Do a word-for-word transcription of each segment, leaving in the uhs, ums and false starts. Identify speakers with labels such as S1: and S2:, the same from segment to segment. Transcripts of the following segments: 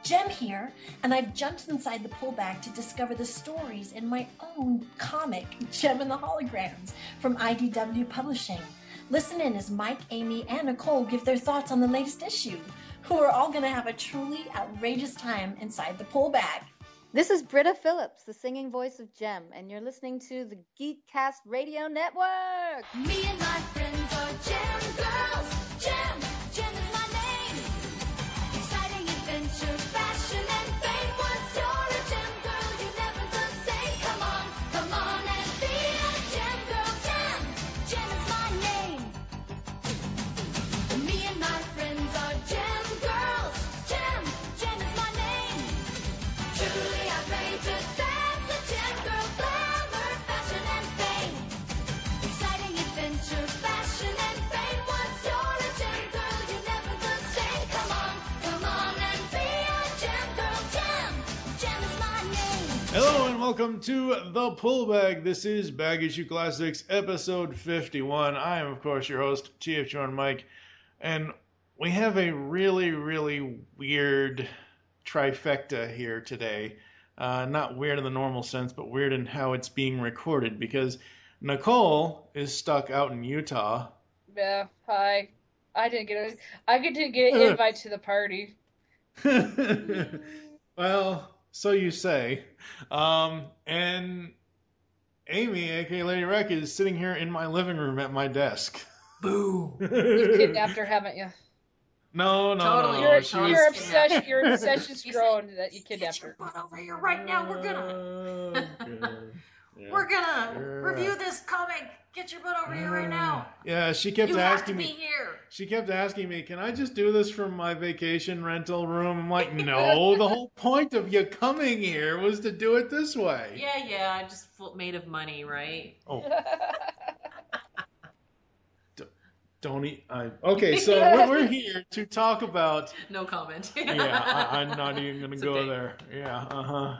S1: Jem here, and I've jumped inside the pull bag to discover the stories in my own comic, Jem and the Holograms, from I D W Publishing. Listen in as Mike, Amy, and Nicole give their thoughts on the latest issue, who are all going to have a truly outrageous time inside the pull bag.
S2: This is Britta Phillips, the singing voice of Jem, and you're listening to the Geekcast Radio Network.
S3: Me and my friends are Jem girls. Jem, Jem is my name. Exciting adventure, fashion, and fame. Once you're a Jem girl, you never the same. Come on, come on and be a Jem girl. Jem, Jem is my name. Me and my friends are Jem girls. Jem, Jem is my name. Truly outrageous, that's a Jem girl. Glamour, fashion, and fame. Exciting adventure, fashion, and fame. Once you're a Jem girl, you never the same. Come on, come on and be a Jem girl. Jem, Jem is my name.
S4: Hello and welcome to The Pull Bag. This is Bag Issue Classics, episode fifty-one. I am, of course, your host, T F John Mike, and we have a really, really weird trifecta here today. Uh, not weird in the normal sense, but weird in how it's being recorded, because Nicole is stuck out in Utah.
S5: Yeah, hi. I didn't get a, I didn't get an invite to the party.
S4: Well, so you say. Um, and Amy, aka Lady Wreck, is sitting here in my living room at my desk.
S1: Boo!
S5: You've kidnapped her, haven't you?
S4: No, no,
S1: Totally.
S4: no.
S5: Your,
S4: She
S5: your
S4: was...
S5: obsession, your obsession's
S1: You
S5: grown that you
S1: Get
S5: kidnapped
S1: your
S5: her.
S1: butt over here right now. We're gonna,
S4: Okay. Yeah.
S1: we're gonna
S4: You're
S1: review
S4: right.
S1: this comic. Get your butt over here right now.
S4: Yeah, she kept
S1: You have to
S4: asking
S1: be
S4: me.
S1: here.
S4: She kept asking me, "Can I just do this from my vacation rental room?" I'm like, "No, the whole point of you coming here was to do it this way."
S1: Yeah, yeah. I'm just full, made of money, right?
S4: Oh, don't eat. I, okay, so we're, we're here to talk about.
S1: No comment.
S4: Yeah, I, I'm not even gonna
S1: It's
S4: go
S1: okay.
S4: there. Yeah, uh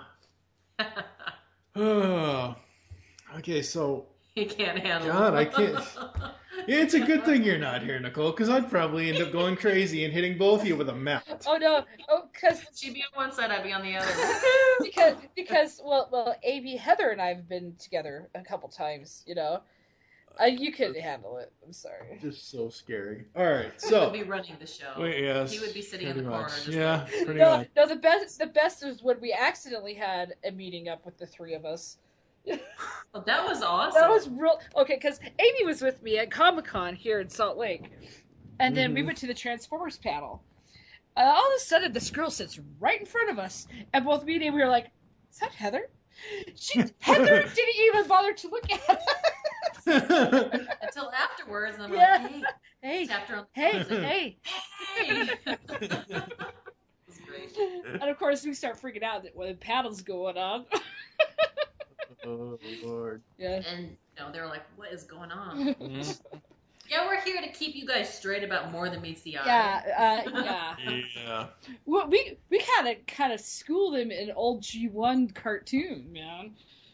S4: huh. Okay, so
S1: You can't handle
S4: God,
S1: it.
S4: I can't. Yeah, it's a good thing you're not here, Nicole, because I'd probably end up going crazy and hitting both of you with a mat.
S5: Oh no! Oh, because
S1: She'd be on one side, I'd be on the other.
S5: because because well well, A B Heather and I have been together a couple times. You know, uh, you couldn't handle it. I'm sorry.
S4: Just so scary. All right,
S1: He
S4: so
S1: would be running the show.
S4: wait, yes,
S1: He would be sitting in
S4: pretty
S1: the corner.
S4: much.
S1: Just
S4: Yeah,
S1: like,
S4: pretty
S5: No,
S4: much.
S5: no. The best the best was when we accidentally had a meeting up with the three of us.
S1: oh, that was awesome.
S5: That was real okay because Amy was with me at Comic Con here in Salt Lake, and then we
S4: Mhm.
S5: went to the Transformers panel. Uh, all of a sudden, this girl sits right in front of us, and both me and Amy were like, "Is that Heather?" She Heather didn't even bother to look at us.
S1: Until afterwards, and I'm
S5: Yeah.
S1: like, hey,
S5: Hey,
S1: tapped her on the
S5: hey,
S1: shoulder.
S5: hey!
S1: Hey. It was great.
S5: And of course, we start freaking out that when the panel's going on.
S4: Oh Lord.
S5: Yeah.
S1: And you know, they were like, what is going on? Yeah, we're here to keep you guys straight about More Than Meets the Eye.
S5: Yeah, uh, yeah.
S4: Yeah.
S5: Well, we we kind of kind of schooled him in old G one cartoon, man.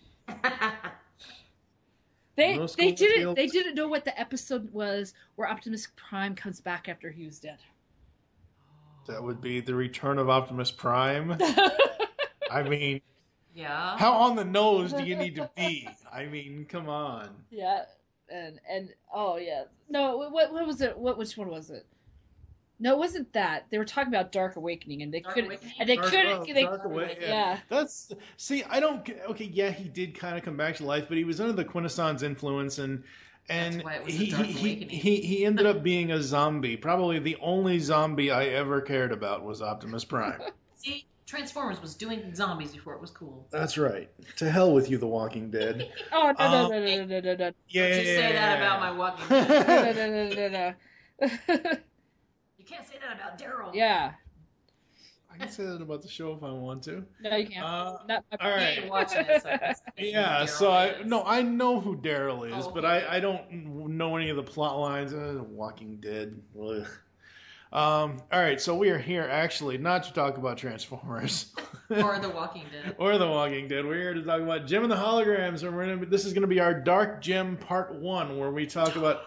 S5: They
S4: No
S5: they
S4: school
S5: didn't
S4: fields.
S5: they didn't know what the episode was where Optimus Prime comes back after he was dead.
S4: That would be the return of Optimus Prime. I mean,
S1: Yeah.
S4: how on the nose do you need to be? I mean, come on.
S5: Yeah, and and oh yeah, no, what what was it? What which one was it? No, it wasn't that. They were talking about Dark Awakening, and they
S1: Dark
S5: couldn't,
S1: Awakening?
S5: and they
S4: Dark-
S5: couldn't,
S4: oh,
S5: they,
S4: Dark Away-
S5: yeah.
S4: yeah. That's see, I don't. get- Okay, yeah, he did kind of come back to life, but he was under the Quintessence influence, and and
S1: That's why it was a
S4: he,
S1: Dark
S4: he, he
S1: Awakening.
S4: he he ended up being a zombie. Probably the only zombie I ever cared about was Optimus Prime.
S1: See, Transformers was doing zombies before it was cool.
S4: That's right. To hell with you, The Walking Dead.
S5: Oh no no
S4: Um,
S5: no no no no no
S4: Yeah,
S1: Don't you say that about my Walking Dead.
S5: no no no no no no.
S1: You can't say that about Daryl.
S5: Yeah,
S4: I can say that about the show if I want to.
S5: no you can't.
S4: Uh,
S5: Not my
S4: all
S1: I
S4: right.
S1: ain't watching it, so I can say who
S4: Yeah,
S1: Daryl
S4: so I
S1: is.
S4: no, I know who Daryl is,
S1: Oh,
S4: but
S1: okay.
S4: I, I don't know any of the plot lines. Uh, Walking Dead. Ugh. Um, all right, so we are here actually not to talk about Transformers
S1: Or The Walking Dead.
S4: or The Walking Dead. We're here to talk about Jem and the Holograms, and we're gonna be, this is going to be our Dark Jem Part One, where we talk about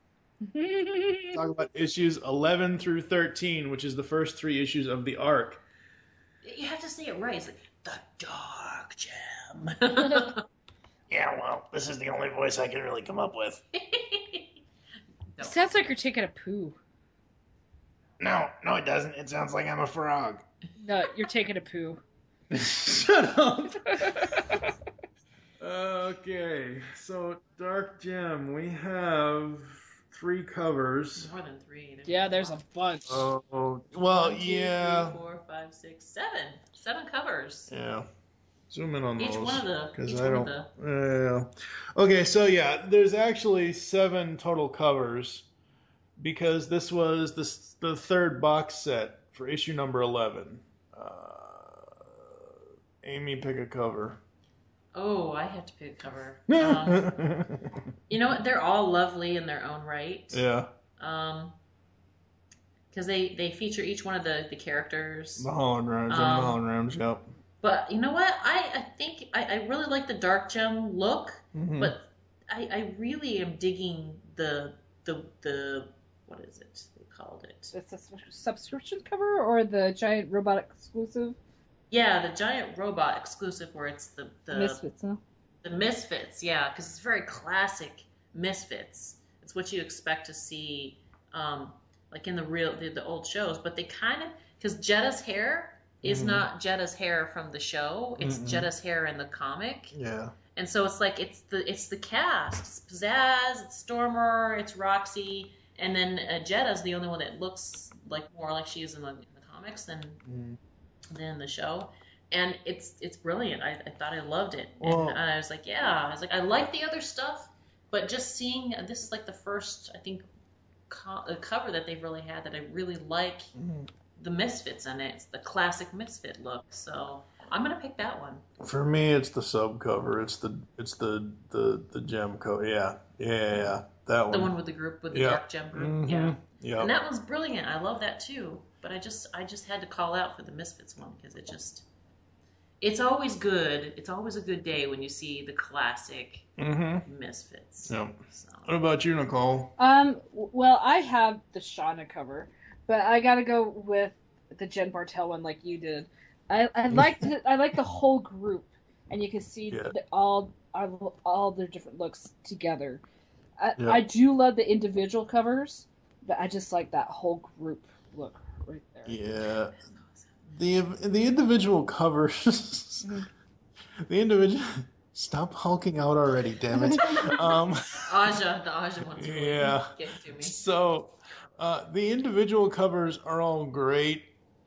S4: talk about issues eleven through thirteen, which is the first three issues of the arc.
S6: You have to say it right. It's like, the Dark Gem.
S4: Yeah, well, this is the only voice I can really come up with.
S6: No.
S5: Sounds like you're taking a poo.
S4: No, no, it doesn't. It sounds like I'm a frog.
S5: No, you're taking a poo.
S4: Shut up. Okay, so Dark Gem, we have three covers.
S6: More than three. There's
S5: Yeah, there's a
S6: lot.
S5: bunch.
S4: Oh, well,
S6: One, two,
S4: yeah.
S6: three, four, five, six, seven. Seven covers.
S4: Yeah. Zoom in on
S6: Each
S4: those.
S6: one of the.
S4: Because
S6: Each
S4: I
S6: one
S4: don't.
S6: of the.
S4: Yeah. Okay, so yeah, there's actually seven total covers because this was the the third box set for issue number eleven. Uh, Amy, pick a cover.
S6: Oh, I have to pick a cover. Um, you know what? They're all lovely in their own right.
S4: Yeah.
S6: Um, because they they feature each one of the the characters.
S4: The holograms.
S6: Um,
S4: the holograms. Yep.
S6: But you know what? I I think I, I really like the Dark Gem look,
S4: Mhm.
S6: but I I really am digging the the the what is it they called it?
S5: It's a subscription cover or the giant robot exclusive?
S6: Yeah, the giant robot exclusive where it's the the
S5: Misfits, huh?
S6: the Misfits. Yeah, because it's very classic Misfits. It's what you expect to see, um, like in the real the, the old shows. But they kind of because Jetta's hair is
S4: Mhm.
S6: not Jetta's hair from the show. It's
S4: Mm-mm.
S6: Jetta's hair in the comic.
S4: Yeah.
S6: And so it's like it's the it's the cast. It's Pizzazz, it's Stormer, it's Roxy, and then uh, Jetta's the only one that looks like more like she is in the, in the comics than
S4: Mm.
S6: than the show. And it's it's brilliant. I, I thought I loved it,
S4: Well-
S6: and I was like, yeah. I was like, I like the other stuff, but just seeing uh, this is like the first I think co- uh, cover that they've really had that I really like
S4: Mhm.
S6: the Misfits in it. It's the classic Misfit look. So I'm gonna pick that one.
S4: For me, it's the sub cover. It's the it's the the the gem cover. Yeah. Yeah. Yeah. yeah. That one.
S6: The one with the group with the
S4: Yeah.
S6: Dark Gem group.
S4: Mhm.
S6: Yeah.
S4: Yeah.
S6: And that one's brilliant. I love that too. But I just I just had to call out for the Misfits one because it just it's always good. It's always a good day when you see the classic
S4: Mm-hmm.
S6: Misfits.
S4: Yeah.
S6: So.
S4: What about you, Nicole?
S5: Um, w- well, I have the Shauna cover, but I gotta go with the Jen Bartel one, like you did. I I like the, I like the whole group, and you can see
S4: Yeah.
S5: the, all all all their different looks together. I
S4: Yeah.
S5: I do love the individual covers, but I just like that whole group look right there.
S4: Yeah. The the individual covers. The individual. Stop hulking out already, damn it. um.
S6: Aja, the Aja one's really
S4: Yeah.
S6: getting to me.
S4: So, uh, the individual covers are all great.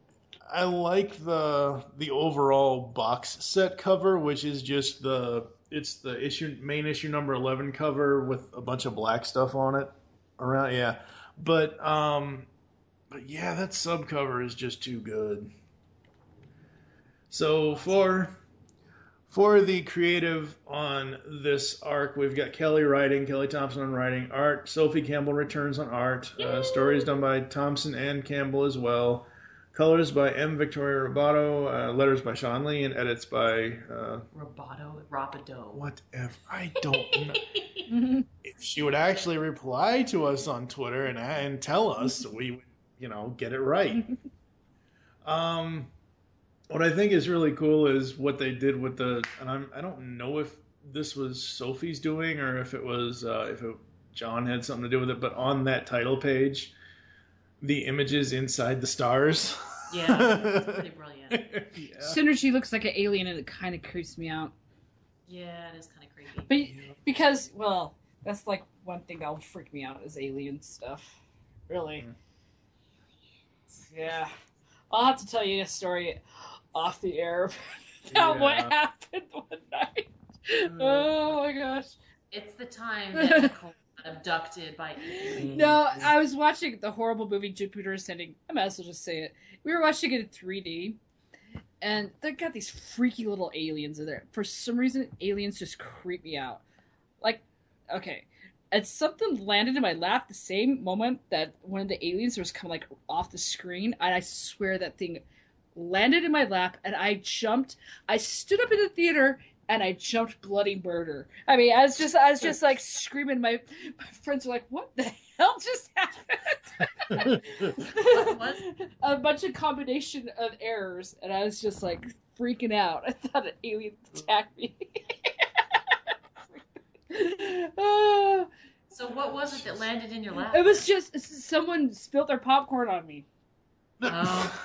S4: I like the the overall box set cover, which is just the it's the issue main issue number eleven cover with a bunch of black stuff on it around. Yeah, but um, but yeah, that sub cover is just too good. So for for the creative on this arc, we've got Kelly writing, Kelly Thompson on writing, art, Sophie Campbell returns on art, uh, stories done by Thompson and Campbell as well, colors by M. Victoria Roboto, uh, letters by Sean Lee, and edits by, uh,
S6: Roboto, Rapido.
S4: whatever, I don't know. If she would actually reply to us on Twitter and, and tell us, we would, you know, get it right. Um... What I think is really cool is what they did with the, and I'm, I don't know if this was Sophie's doing or if it was, uh, if it, John had something to do with it, but on that title page, the images inside the stars.
S6: Yeah, it's pretty brilliant.
S4: Yeah.
S5: Synergy looks like an alien, and it kind of creeps me out.
S6: Yeah, it is kind of creepy.
S5: But because, well, that's like one thing that will freak me out is alien stuff. Really. Yeah. I'll have to tell you a story off the air about what
S4: Yeah.
S5: happened one night. Oh my gosh.
S6: It's the time that Nicole got abducted by aliens.
S5: No, I was watching the horrible movie Jupiter Ascending. I might as well just say it. We were watching it in three D, and they got these freaky little aliens in there. For some reason, aliens just creep me out. Like, okay, and something landed in my lap the same moment that one of the aliens was coming like off the screen, and I swear that thing landed in my lap, and I jumped. I stood up in the theater and I jumped bloody murder. I mean, I was just, I was just like screaming. My, my friends were like, "What the hell just happened?"
S6: What was?
S5: A bunch of combination of errors, and I was just like freaking out. I thought an alien attacked me. Oh,
S6: So what was it that landed in your lap?
S5: it was just someone spilled their popcorn on me.
S6: Oh.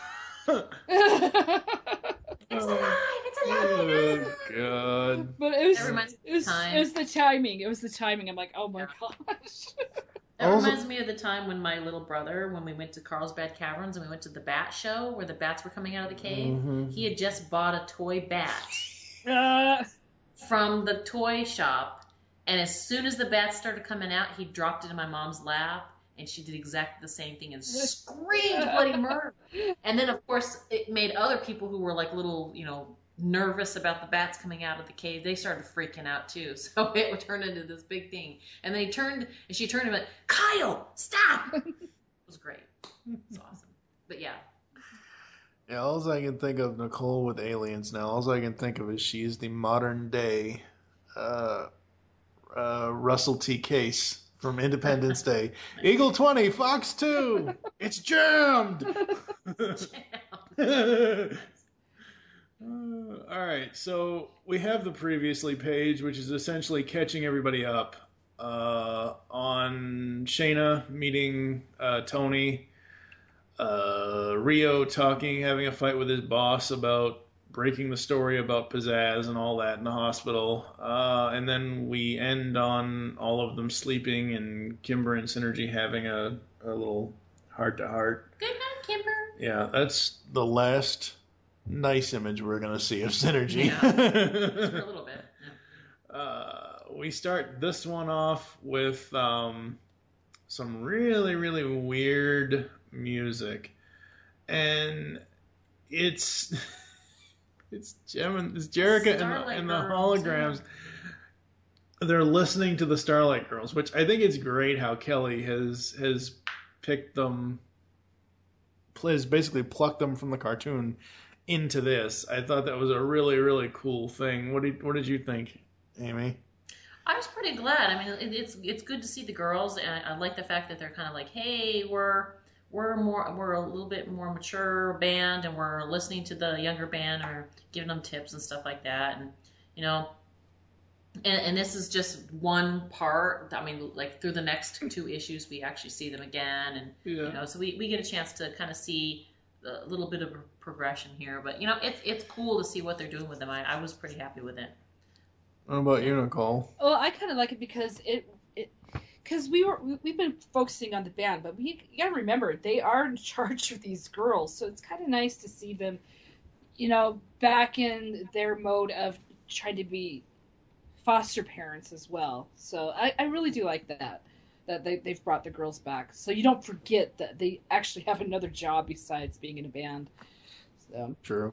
S3: It's alive! It's
S4: Oh,
S3: alive!
S4: God.
S5: But it was,
S6: That reminds me
S5: it was,
S6: of time.
S5: it was the timing. It was the timing. I'm like, oh my gosh.
S6: That
S4: Also-
S6: reminds me of the time when my little brother, when we went to Carlsbad Caverns and we went to the bat show where the bats were coming out of the cave.
S4: Mhm.
S6: He had just bought a toy bat
S5: Uh,
S6: from the toy shop, and as soon as the bats started coming out, he dropped it in my mom's lap, and she did exactly the same thing and screamed bloody murder. And then, of course, it made other people who were like little, you know, nervous about the bats coming out of the cave. They started freaking out too. So it would turn into this big thing. And then he turned, and she turned and went, "Kyle, stop!" It was great. It's awesome. But yeah,
S4: Yeah, all I can think of Nicole with aliens now, all I can think of is she's the modern day uh, uh, Russell T. Case from Independence Day. Eagle twenty, Fox two, it's jammed! Uh, all right, so we have the previously page, which is essentially catching everybody up uh, on Shayna meeting uh, Tony, uh, Rio talking, having a fight with his boss about breaking the story about Pizzazz and all that in the hospital, uh, and then we end on all of them sleeping and Kimber and Synergy having a, a little heart-to-heart.
S6: good night, Kimber.
S4: Yeah, that's the last nice image we're going to see of Synergy.
S6: Yeah. Just for a little bit. Yeah.
S4: uh, we start this one off with um, some really, really weird music. And it's it's Jem and it's Jerica and the,
S6: Starlight
S4: and the
S6: Girls,
S4: holograms. They're listening to the Starlight Girls, which I think it's great how Kelly has has picked them, has basically plucked them from the cartoon into this. I thought that was a really, really cool thing. What did what did you think, Amy?
S6: I was pretty glad. I mean, it, it's it's good to see the girls, and I, I like the fact that they're kind of like, hey, we're we're more we're a little bit more mature band, and we're listening to the younger band, or giving them tips and stuff like that, and you know, and, and this is just one part. I mean, like through the next two issues, we actually see them again, and
S4: Yeah.
S6: you know, so we, we get a chance to kind of see a little bit of a progression here. But you know, it's it's cool to see what they're doing with them. I, I was pretty happy with it.
S4: What about you, Nicole?
S5: well, I kind of like it because it, it, because we were we- we've been focusing on the band, but we you gotta remember they are in charge of these girls, so it's kind of nice to see them, you know, back in their mode of trying to be foster parents as well. So I, I really do like that. That they, they've brought the girls back. So you don't forget that they actually have another job besides being in a band. So
S4: True.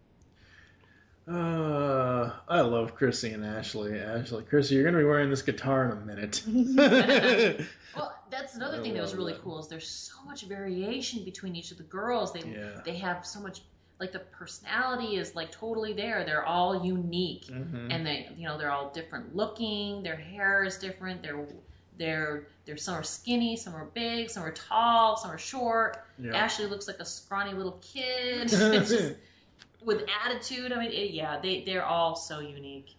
S4: Uh, I love Chrissy and Ashley. Ashley, Chrissy, you're gonna be wearing this guitar in a minute.
S6: Well, that's another
S4: I
S6: thing that was
S4: love
S6: really
S4: that.
S6: cool is there's so much variation between each of the girls. They
S4: Yeah.
S6: they have so much, like the personality is like totally there. They're all unique,
S4: Mhm.
S6: and they you know they're all different looking. Their hair is different. They're they're they're some are skinny, some are big, some are tall, some are short.
S4: Yeah.
S6: Ashley looks like a scrawny little kid. It's just, with attitude. I mean, it, yeah, they they're all so unique.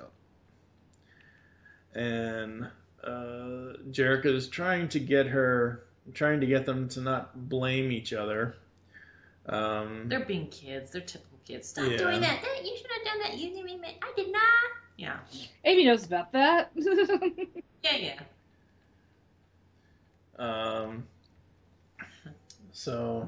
S4: and uh, Jerica is trying to get her, trying to get them to not blame each other. Um,
S6: They're being kids. They're typical kids. Stop
S4: Yeah.
S6: doing that. That- You should have done that. You didn't. make- I did not. Yeah.
S5: Amy knows about that.
S6: Yeah, yeah.
S4: um, so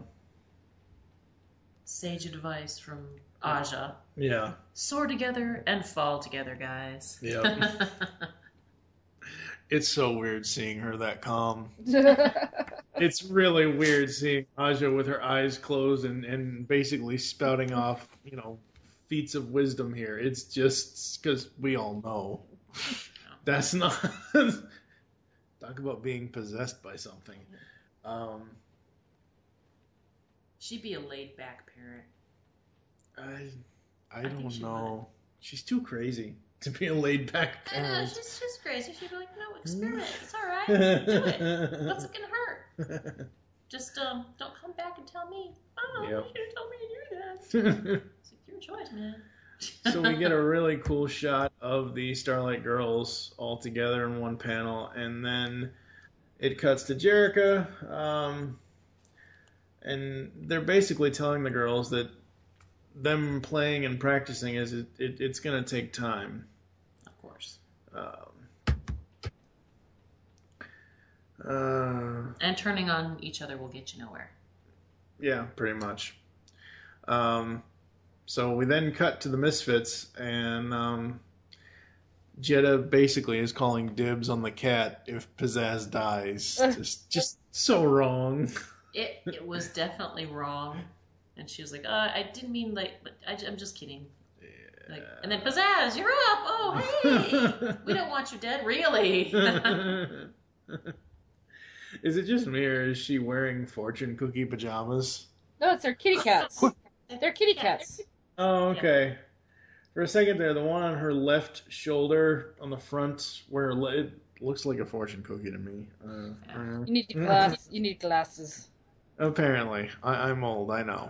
S6: Sage advice from Aja.
S4: yeah,
S6: Soar together and fall together, guys.
S4: Yep. It's so weird seeing her that calm. It's really weird seeing Aja with her eyes closed and, and basically spouting off, you know, feats of wisdom here. It's just because we all know that's not. Talk about being possessed by something. Um,
S6: She'd be a laid back parent.
S4: I I
S6: I think
S4: don't
S6: she
S4: know. She's too crazy. to be a laid back
S6: I know,
S4: parent.
S6: she's she's crazy. She'd be like, no, experiment. It's all right. Do it. What's it gonna hurt? Just um, don't come back and tell me. Oh,
S4: Yep.
S6: you should have told me to do that. It's like, your choice, man.
S4: So we get a really cool shot of the Starlight Girls all together in one panel, and then it cuts to Jerrica, um, and they're basically telling the girls that them playing and practicing is it, it it's going to take time.
S6: Of course.
S4: Um, uh,
S6: And turning on each other will get you nowhere.
S4: yeah, pretty much. Um, so we then cut to the Misfits, and um, Jetta basically is calling dibs on the cat if Pizzazz dies. just, just so wrong.
S6: It it was definitely wrong, and she was like, uh, "I didn't mean like, but I, am just kidding." Like, and then Pizzazz, you're up. Oh, hey, we don't want you dead, really.
S4: Is it just me, or is she wearing fortune cookie pajamas?
S5: No, it's their kitty cats. They're kitty cats.
S4: Oh, okay. For a second there, the one on her left shoulder on the front, where her le- it looks like a fortune cookie to me. Uh, uh,
S5: You need glass. You need glasses.
S4: Apparently. I- I'm old, I know.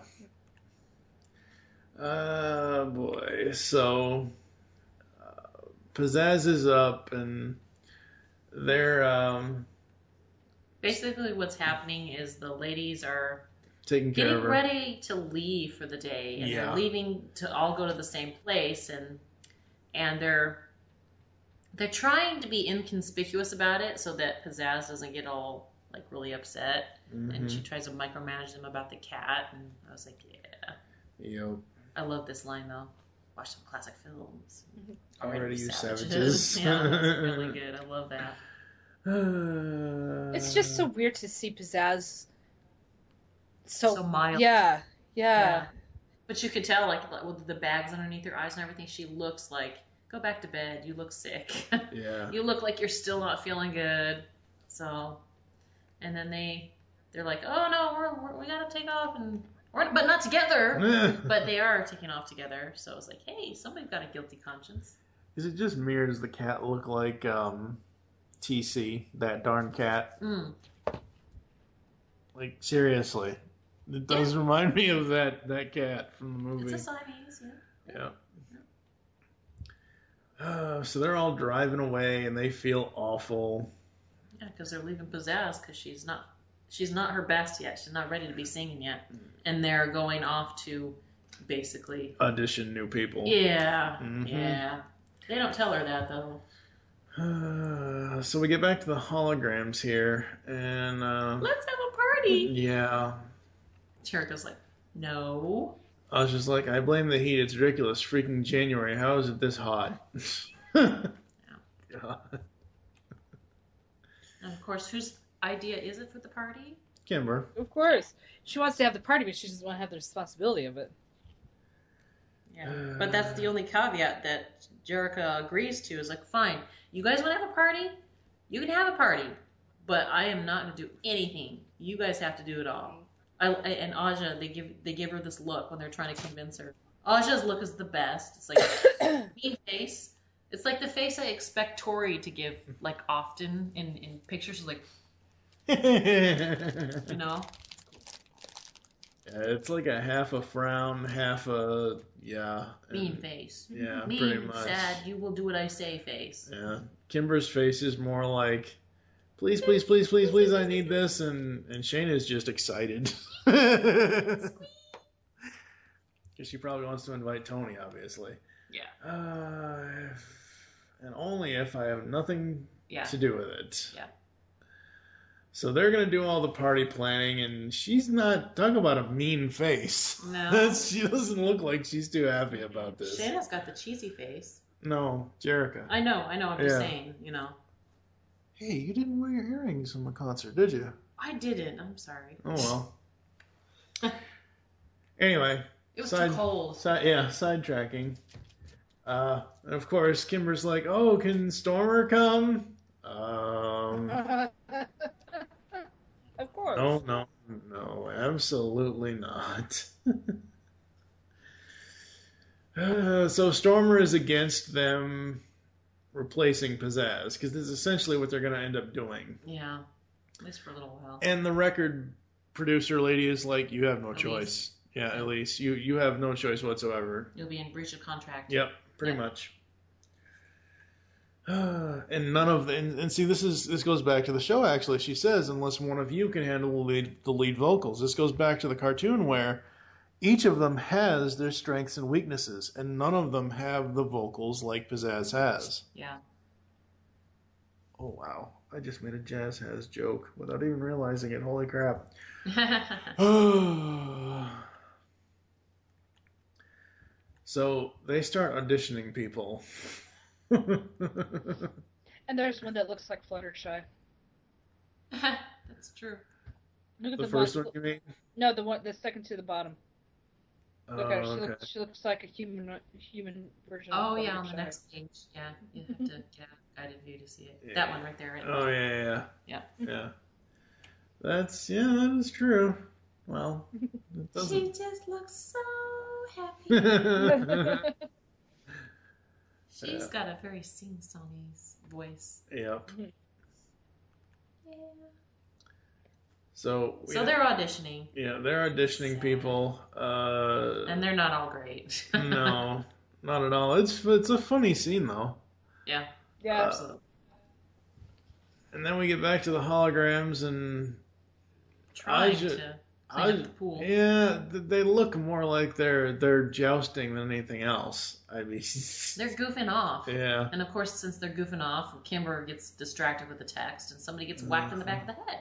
S4: Uh, boy. So, uh, Pizzazz is up, and they're um,
S6: Basically, what's happening is the ladies are
S4: taking care
S6: getting
S4: of her.
S6: ready to leave for the day, and
S4: Yeah.
S6: they're leaving to all go to the same place, and and they're they're trying to be inconspicuous about it so that Pizzazz doesn't get all like really upset, and
S4: Mhm.
S6: she tries to micromanage them about the cat, and I was like, yeah,
S4: Yep.
S6: I love this line though. Watch some classic films.
S4: Already you
S6: Savages.
S4: savages.
S6: Yeah, that's really good. I love that.
S5: It's just so weird to see Pizzazz. So,
S6: So mild.
S5: yeah, yeah.
S6: Yeah. But you could tell, like, with the bags underneath her eyes and everything, she looks like, go back to bed. You look sick.
S4: Yeah.
S6: You look like you're still not feeling good. So, and then they, they're like, oh no, we're, we're, we gotta take off, and we're, but not together. But they are taking off together. So it's like, hey, somebody's got a guilty conscience.
S4: Is it just me, or does the cat look like um, T C, that darn cat?
S6: Mm.
S4: Like, seriously. It does
S6: Yeah.
S4: remind me of that, that cat from the movie.
S6: It's a Siamese, yeah.
S4: Yeah. Uh, so they're all driving away, and they feel awful.
S6: Yeah, because they're leaving Pizzazz because she's not, she's not her best yet. She's not ready to be singing yet, and they're going off to basically
S4: Audition new people.
S6: Yeah,
S4: Mhm.
S6: yeah. They don't tell her that though.
S4: Uh, so we get back to the holograms here, and uh,
S6: Let's have a party.
S4: yeah,
S6: Cherico's like, no.
S4: I was just like, I blame the heat. It's ridiculous. Freaking January. How is it this hot? God.
S6: And of course, whose idea is it for the party?
S4: Kimber.
S5: Of course, she wants to have the party, but she doesn't want to have the responsibility of it.
S6: Yeah. But that's the only caveat that Jerica agrees to is like, fine, you guys want to have a party? You can have a party, but I am not going to do anything. You guys have to do it all. I, I, and Aja, they give they give her this look when they're trying to convince her. Aja's look is the best. It's like mean face. It's like the face I expect Tori to give like often in, in pictures. She's like, you know.
S4: Yeah, it's like a half a frown, half a yeah.
S6: Mean
S4: and-
S6: face.
S4: Yeah,
S6: mean,
S4: pretty much.
S6: sad, you will do what I say face.
S4: Yeah, Kimber's face is more like, please, please, please, please, please, I need this, and and Shayna's just excited. Because she probably wants to invite Tony, obviously.
S6: Yeah.
S4: Uh, if- and only if I have nothing
S6: Yeah.
S4: to do with it.
S6: Yeah.
S4: So they're gonna do all the party planning, and she's not talking about a mean face.
S6: No.
S4: That's, she doesn't look like she's too happy about this.
S6: Shayna's got the cheesy face.
S4: No, Jerica.
S6: I know, I know, I'm just
S4: Yeah.
S6: saying, you know.
S4: Hey, you didn't wear your earrings in the concert, did you?
S6: I didn't, I'm sorry.
S4: Oh well. Anyway,
S6: It was
S4: Side-
S6: too cold.
S4: si- yeah, sidetracking. Uh, and of course, Kimber's like, "Oh, can Stormer come?" Um,
S5: Of course.
S4: no, no, no, absolutely not. Uh, so Stormer is against them replacing Pizzazz because this is essentially what they're going to end up doing.
S6: Yeah, at least for a little while.
S4: And the record producer lady is like, "You have no
S6: Elise.
S4: choice." Yeah, Elise, you you have no choice whatsoever.
S6: You'll be in breach of contract.
S4: Yep, pretty
S6: Yeah.
S4: much. And none of the and, and see this is this goes back to the show actually. She says unless one of you can handle the lead, the lead vocals. This goes back to the cartoon where each of them has their strengths and weaknesses, and none of them have the vocals like Pizzazz has.
S6: Yeah.
S4: Oh wow! I just made a Jazz has joke without even realizing it. Holy crap! So they start auditioning people.
S5: And there's one that looks like Fluttershy.
S6: That's true.
S5: Look at
S4: The
S5: the,
S4: first
S5: one.
S4: one, you mean?
S5: No, the one, the second to the bottom. Look at her. She,
S4: Oh, okay.
S5: looks, she looks like a human, human version.
S6: Oh
S5: of
S6: yeah, on the
S5: Fluttershy.
S6: next page. Yeah, you have to get a guided view to see it.
S4: Yeah.
S6: That one right there. Right
S4: Oh yeah, yeah,
S6: Yeah.
S4: yeah. Yeah. That's yeah, that is true. Well, it
S6: She
S4: doesn't.
S6: just looks so happy. She's
S4: Yeah.
S6: got a very sing-songy voice.
S4: Yep.
S6: Yeah.
S4: So we
S6: So they're auditioning,
S4: yeah, they're auditioning
S6: Sad.
S4: people. Uh,
S6: and they're not all great.
S4: no, not at all. It's it's a funny scene though.
S6: Yeah,
S5: Yeah.
S4: Uh,
S6: absolutely.
S4: And then we get back to the holograms and
S6: Trying
S4: ju-
S6: to
S4: I,
S6: clean up the pool.
S4: yeah, th- they look more like they're they're jousting than anything else. I mean,
S6: They're goofing off.
S4: yeah.
S6: And of course, since they're goofing off, Kimber gets distracted with the text, and somebody gets whacked in the back of the head.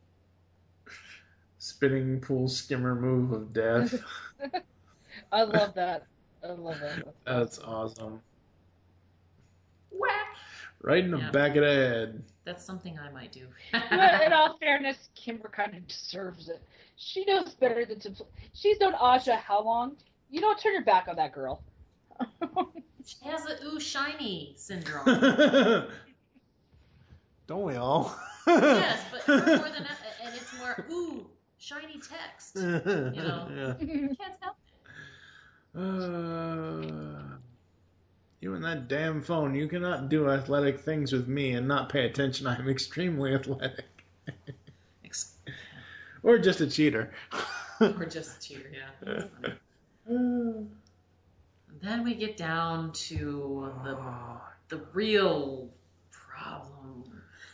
S4: Spinning pool skimmer move of death.
S5: I love that. I love that.
S4: That's awesome.
S6: Whack!
S4: Right in the
S6: Yeah.
S4: back of the head.
S6: That's something I might do.
S5: But in all fairness, Kimber kind of deserves it. She knows better than to. She's known Aja how long? You don't turn your back on that girl.
S6: She has a ooh shiny syndrome.
S4: Don't we all?
S6: Yes, but more than that, and it's more ooh shiny text.
S4: you
S6: know. Can't help it.
S4: Uh, you and that damn phone. You cannot do athletic things with me and not pay attention. I'm extremely athletic.
S6: Ex-
S4: Or just a cheater.
S6: Or just a cheater, yeah. And then we get down to the the real problem.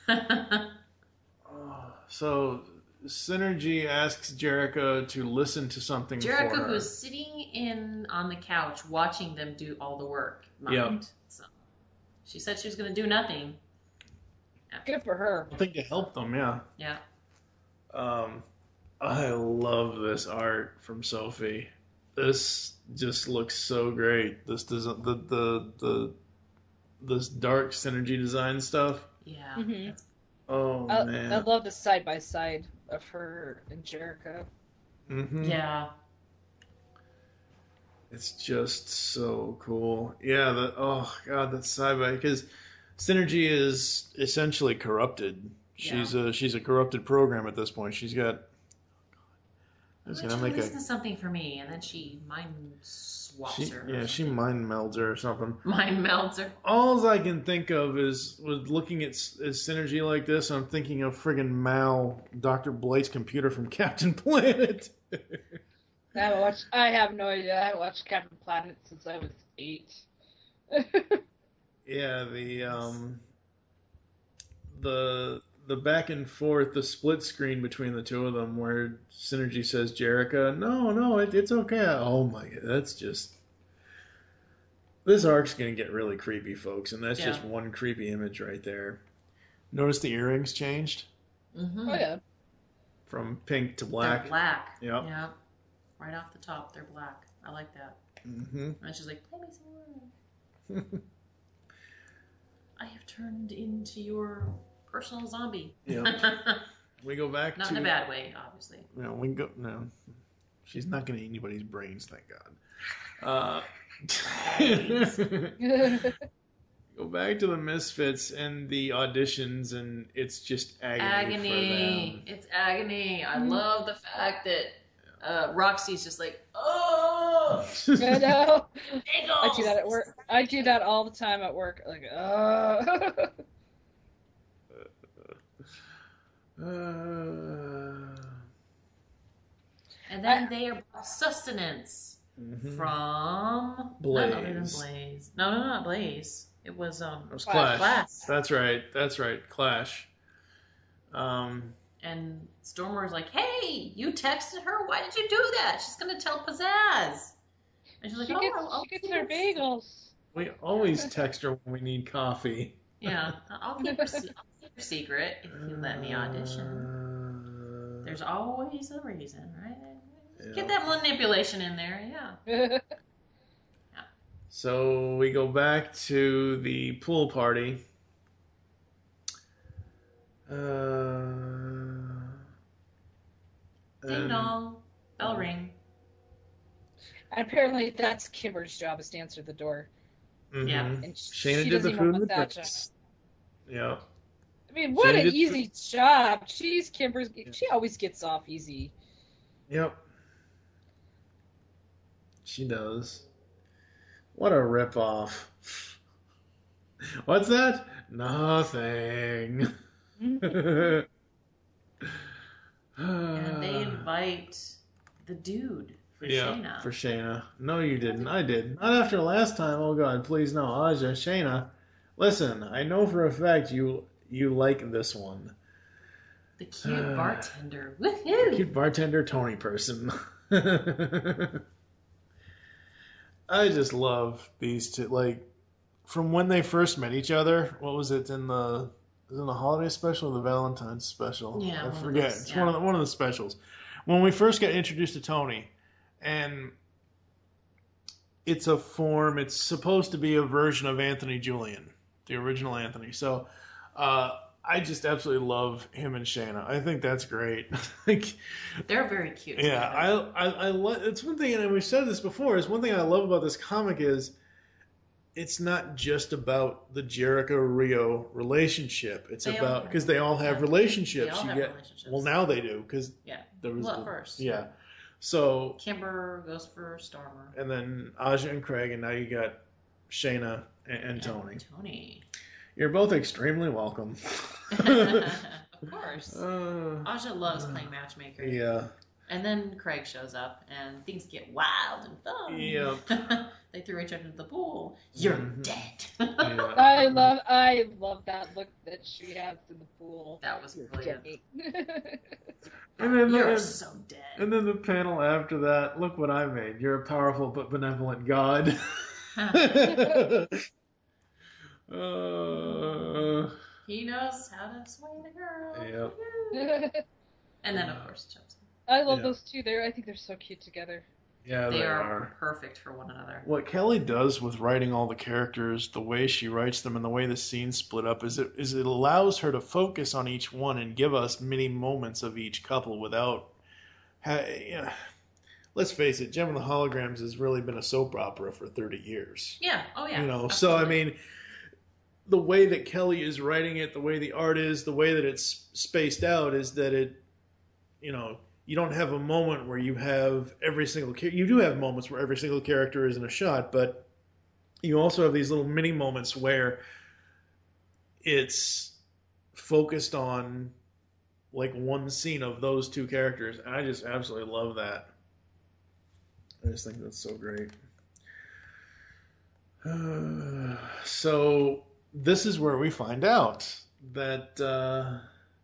S4: So, Synergy asks Jericho to listen to something for
S6: Jericho,
S4: her.
S6: who's sitting in on the couch watching them do all the work. Mind.
S4: Yep.
S6: So she said she was going to do nothing.
S5: Good for her.
S4: Something to help them, yeah.
S6: Yeah.
S4: Um, I love this art from Sophie. This just looks so great. This doesn't the the the this dark Synergy design stuff.
S6: Yeah.
S5: Mhm.
S6: That's-
S4: Oh
S5: I,
S4: man.
S5: I love the side by side of her and Jericho.
S4: hmm
S6: Yeah.
S4: It's just so cool. Yeah, the oh god, that side by because Synergy is essentially corrupted. She's a she's a corrupted program at this point. She's got. I was
S6: Why
S4: gonna
S6: don't you
S4: make
S6: listen
S4: a.
S6: to something for me, and then she mind swaps
S4: She,
S6: her. or
S4: yeah, she
S6: something.
S4: mind melds her or something.
S6: mind melds her.
S4: All I can think of is with looking at, s- at Synergy like this, I'm thinking of friggin' Mal, Doctor Blight's computer from Captain Planet.
S5: I haven't watched. I have no idea. I haven't watched Captain Planet since I was eight.
S4: Yeah, the um, the the back and forth, the split screen between the two of them, where Synergy says Jericho, no, no, it, it's okay. Oh my god, that's just. This arc's gonna get really creepy, folks, and that's
S6: Yeah.
S4: just one creepy image right there. Notice the earrings changed
S6: Mm-hmm.
S5: Oh yeah.
S4: from pink to black.
S6: They're black.
S4: Yep.
S6: Yeah. Right off the top, they're black. I like that.
S4: Mm-hmm.
S6: And she's like, play me some more. I have turned into your personal zombie.
S4: Yep. We go back
S6: Not
S4: to
S6: in a bad way, obviously.
S4: No, we go no. She's not going to eat anybody's brains, thank God. Uh, go back to the Misfits and the auditions, and it's just agony,
S6: Agony.
S4: for them.
S6: It's agony. I love the fact that uh, Roxy's just like, oh,
S5: I know.
S6: Bagels!
S5: I do that at work. I do that all the time at work. Like, uh.
S4: Uh,
S6: And then they are sustenance
S4: mhm.
S6: from
S4: Blaze.
S6: None other than Blaze. No, no, not Blaze. It was um.
S4: It was
S5: Clash.
S4: Clash.
S6: Clash.
S4: That's right. That's right. Clash. Um,
S6: And Stormer's like, "Hey, you texted her. Why did you do that? She's gonna tell Pizzazz." And she's like,
S5: She
S6: "Oh,
S5: gets,
S6: I'll, I'll
S5: she gets
S6: keep
S5: her
S6: it-
S5: bagels.
S4: we always text her when we need coffee.
S6: Yeah, I'll keep her, se- I'll keep her secret if you let me audition.
S4: Uh,
S6: There's always a reason, right?
S4: yeah.
S6: Get that manipulation in there, yeah.
S4: So we go back to the pool party. Uh,
S6: Ding
S4: and-
S6: dong, bell ring.
S5: And apparently that's Kimber's job is to answer the door.
S4: Mhm.
S6: Yeah.
S5: And
S4: Shayna
S5: she
S4: did the
S5: doesn't even
S4: food and
S5: want
S4: the
S5: that
S4: drinks. Yeah.
S5: I mean, what
S4: Shayna
S5: an
S4: did the-
S5: easy job. She's Kimber's. She always gets off easy.
S4: Yep. She does. What a ripoff. What's that? Nothing.
S6: And they invite the dude for
S4: yeah,
S6: Shayna.
S4: for Shayna. No, you didn't. I did. Not after last time. Oh God, please no, Aja, Shayna. Listen, I know for a fact you you like this one.
S6: The cute bartender. Woohoo!
S4: Cute bartender Tony person. I just love these two. Like from when they first met each other. What was it in the? Was it in the holiday special or the Valentine's special?
S6: Yeah,
S4: I
S6: one of
S4: forget.
S6: those,
S4: It's
S6: yeah.
S4: one of the, one of the specials. When we first got introduced to Tony, and it's a form. It's supposed to be a version of Anthony Julian, the original Anthony. So. Uh, I just absolutely love him and Shayna. I think that's great. like,
S6: They're very cute.
S4: yeah,
S6: together.
S4: I, I, I love. It's one thing, and we've said this before. Is one thing I love about this comic is, it's not just about the Jericho Rio relationship. It's
S6: They all
S4: about
S6: have-
S4: because they all have
S6: yeah,
S4: relationships.
S6: they all
S4: you
S6: have
S4: get
S6: relationships.
S4: well now they do because
S6: Yeah.
S4: there was
S6: Well,
S4: the-
S6: at first.
S4: yeah. So
S6: Kimber goes for Stormer.
S4: and then Aja and Craig, and now you got Shayna and, and Tony.
S6: Tony.
S4: You're both extremely welcome.
S6: Of course.
S4: uh,
S6: Aja loves playing matchmaker.
S4: yeah.
S6: And then Craig shows up, and things get wild and fun.
S4: Yep.
S6: They threw each other into the pool. You're
S4: Mhm.
S6: dead.
S4: Yeah.
S5: I love, I love that look that she has in the pool.
S6: That was brilliant.
S4: And then
S6: You're
S4: the,
S6: so dead.
S4: and then the panel after that. Look what I made. You're a powerful but benevolent God. uh,
S6: He knows how to sway the girl.
S4: Yep.
S6: And then, of course, Chelsea.
S5: I love
S4: Yeah.
S5: those two. There, I think they're so cute together.
S4: yeah,
S6: They,
S4: they
S6: are,
S4: are.
S6: perfect for one another.
S4: What Kelly does with writing all the characters, the way she writes them, and the way the scenes split up, is it is it allows her to focus on each one and give us many moments of each couple without. Ha- yeah. Let's face it, Gem and the Holograms has really been a soap opera for thirty years.
S6: Yeah. Oh, yeah.
S4: You know, so I
S6: Absolutely.
S4: mean, the way that Kelly is writing it, the way the art is, the way that it's spaced out is that it, you know, you don't have a moment where you have every single character. You do have moments where every single character is in a shot, but you also have these little mini moments where it's focused on like one scene of those two characters, and I just absolutely love that. I just think that's so great. Uh, so this is where we find out that uh,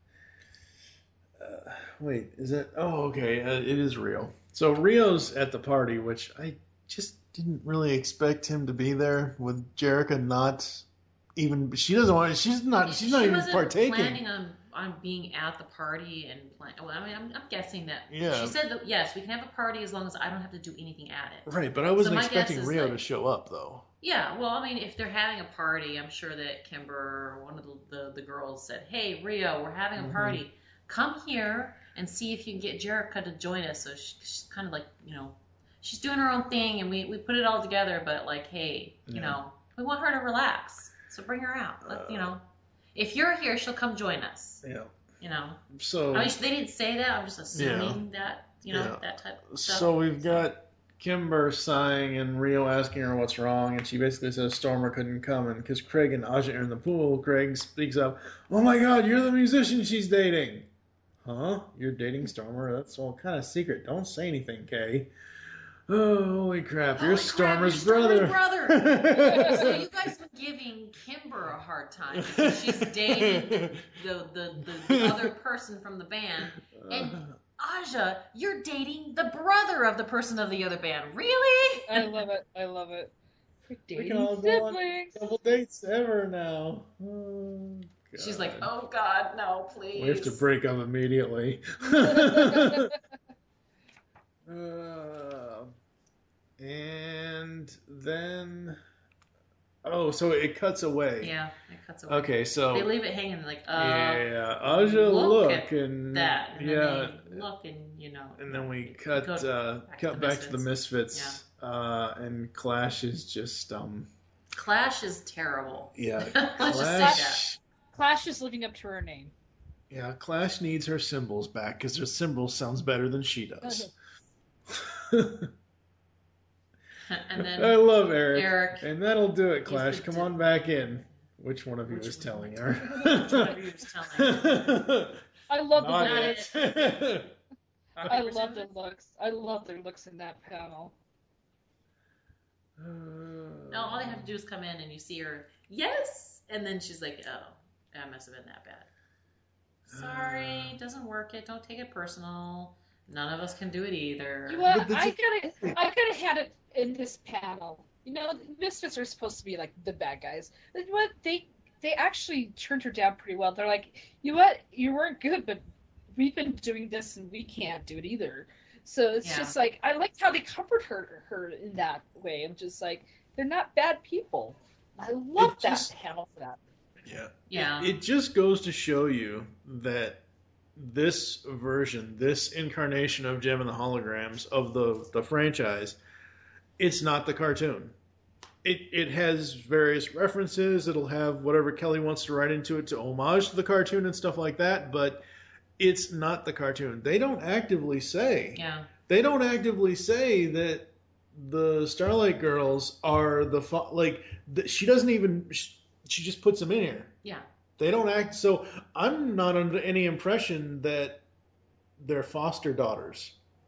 S4: uh, wait, is it? Oh, okay, uh, it is Rio. So Rio's at the party, which I just didn't really expect him to be there. With Jerica not even, she doesn't want. She's not. She's not
S6: she
S4: even
S6: wasn't
S4: partaking.
S6: planning on, on being at the party and plan. Well, I mean, I'm, I'm guessing that.
S4: Yeah.
S6: She said that yes, we can have a party as long as I don't have to do anything at it.
S4: Right, but I wasn't
S6: my guess
S4: expecting
S6: is,
S4: Rio
S6: like-
S4: to show up though.
S6: Yeah. Well, I mean, if they're having a party, I'm sure that Kimber, one of the the, the girls, said, "Hey, Rio, we're having a
S4: Mhm.
S6: party. Come here and see if you can get Jerica to join us." So she, she's kind of like, you know, she's doing her own thing, and we we put it all together. But like, hey, you
S4: Yeah.
S6: know, we want her to relax. So bring her out. Let, you know, if you're here, she'll come join us.
S4: Yeah.
S6: You know,
S4: So
S6: I mean, they didn't say that. I'm just assuming that, you know,
S4: Yeah.
S6: that type of stuff.
S4: So we've got Kimber sighing and Rio asking her what's wrong, and she basically says Stormer couldn't come, and because Craig and Aja are in the pool, Craig speaks up, "Oh my God, you're the musician she's dating." Huh? You're dating Stormer? That's all kind of secret. Don't say anything, Kay. Oh, holy crap!
S6: Holy
S4: you're
S6: crap,
S4: Stormer's
S6: you're
S4: brother.
S6: Stormer's brother. So you guys were giving Kimber a hard time because she's dating the, the, the, the other person from the band. And Aja, you're dating the brother of the person of the other band. Really?
S5: I love it. I love it. We're
S4: We
S5: dating
S4: can all go on
S5: siblings.
S4: double dates ever now. Oh,
S6: She's like,
S4: God.
S6: oh God, no, please.
S4: We have to break up immediately. Uh, and then, oh, so it cuts away.
S6: Yeah, it cuts away.
S4: Okay, so
S6: They leave it hanging like, uh,
S4: yeah, Aja
S6: look
S4: look,
S6: at
S4: and
S6: that. And
S4: yeah,
S6: then they look and, you know.
S4: and then we
S6: it-
S4: cut
S6: go
S4: uh,
S6: back to
S4: cut
S6: the
S4: back to the
S6: Misfits.
S4: Misfits, uh, and Clash is just um
S6: Clash is terrible.
S4: yeah,
S6: Let's just say that.
S4: Clash.
S5: Clash is living up to her name.
S4: Yeah, Clash needs her symbols back because her symbol sounds better than she does.
S6: And then
S4: I love Eric.
S6: Eric.
S4: And that'll do it, Clash.
S6: the
S4: Come
S6: di-
S4: on back in. Which one of you
S6: Which
S4: is
S6: one?
S4: telling her?
S6: Which one of you is telling
S5: I love the
S4: Not
S5: looks.
S4: it.
S5: I love their looks. I love their looks in that panel.
S6: No, all they have to do is come in and you see her, yes! And then she's like, oh, that must have been that bad. Sorry, doesn't work it. Don't take it personal. None of us can do it either.
S5: You know what?
S4: But the-
S5: I gotta, I gotta had it in this panel. You know, Misfits are supposed to be like the bad guys. But you know what? They they actually turned her down pretty well. They're like, you know what? You weren't good, but we've been doing this and we can't do it either. So it's
S6: Yeah.
S5: just like I liked how they comfort her her in that way. I'm just like, they're not bad people. I love
S4: It
S5: that
S4: just-
S5: panel for that.
S4: Yeah.
S6: Yeah.
S4: It, it just goes to show you that this version, this incarnation of Gem and the Holograms of the, the franchise, it's not the cartoon. It it has various references. It'll have whatever Kelly wants to write into it to homage to the cartoon and stuff like that, but it's not the cartoon. They don't actively say.
S6: Yeah.
S4: They don't actively say that the Starlight Girls are the fo- like the, she doesn't even she, she just puts them in here.
S6: Yeah.
S4: They don't act so. I'm not under any impression that they're foster daughters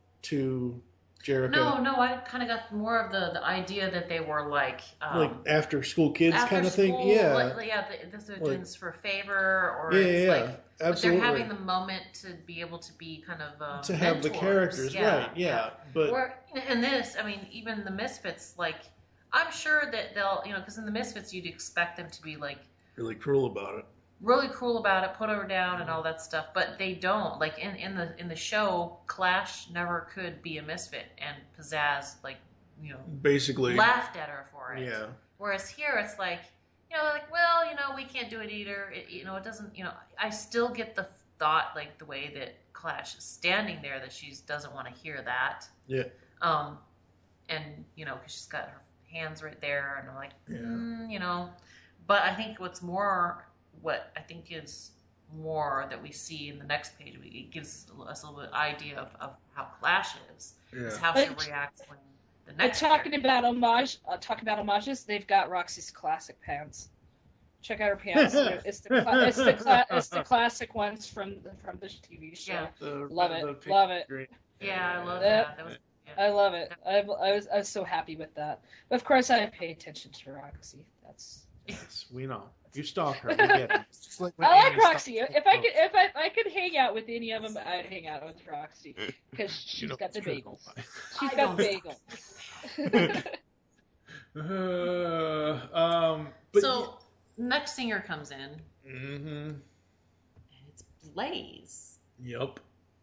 S4: to Jericho.
S6: No, no, I kind of got more of the, the idea that they were like, um,
S4: Like after school kids
S6: after
S4: kind of
S6: school,
S4: thing. Yeah.
S6: like, yeah, they, they're
S4: Like-
S6: doing this for a favor, or
S4: Yeah,
S6: it's
S4: yeah,
S6: like,
S4: yeah.
S6: but
S4: Absolutely.
S6: they're having the moment to be able to be kind of um,
S4: to have the
S6: mentors.
S4: characters,
S6: Yeah,
S4: right? Yeah, but
S6: Or in this, I mean, even the Misfits, like, I'm sure that they'll, you know, because in the Misfits, you'd expect them to be like
S4: really cruel about it.
S6: really cool about it, put her down and all that stuff, but they don't. Like in, in the in the show, Clash never could be a misfit, and Pizzazz, like, you know,
S4: Basically,
S6: laughed at her for it.
S4: yeah.
S6: Whereas here, it's like, you know, like, well, you know, we can't do it either. It, you know, it doesn't. You know, I still get the thought, like the way that Clash is standing there, that she doesn't want to hear that.
S4: Yeah.
S6: Um, and you know, because she's got her hands right there, and I'm like,
S4: Yeah.
S6: mm, you know. But I think what's more, what I think is more that we see in the next page, it gives us a little bit idea of, of how Clash is, is
S4: Yeah.
S6: how she
S5: But-
S6: reacts when the
S5: And
S6: next
S5: talking
S6: character-
S5: about homage, uh, talking about homages, they've got Roxy's classic pants. Check out her pants. They're- it's the cla- it's the cla- it's the classic ones from the, from the T V show.
S6: Yeah.
S4: The-
S5: Love
S4: the
S5: it,
S4: pink
S5: love it.
S4: green.
S6: Yeah, I love
S5: Yeah.
S6: that. That was
S5: I love it. I, I was I was so happy with that. But of course, I pay attention to Roxy. That's
S4: Yes, we know. You stalk her. We get it. It's just like when
S5: I like
S4: Amy stalks
S5: Roxy.
S4: her.
S5: If I could if I, I could hang out with any of them, I'd hang out with Roxy because she's
S4: You know,
S5: got the
S4: it's true.
S5: bagels. She's
S6: I
S5: got
S6: don't-
S5: bagels.
S4: Uh, um, but
S6: so next singer comes in, and
S4: hmm
S6: it's Blaze.
S4: Yep.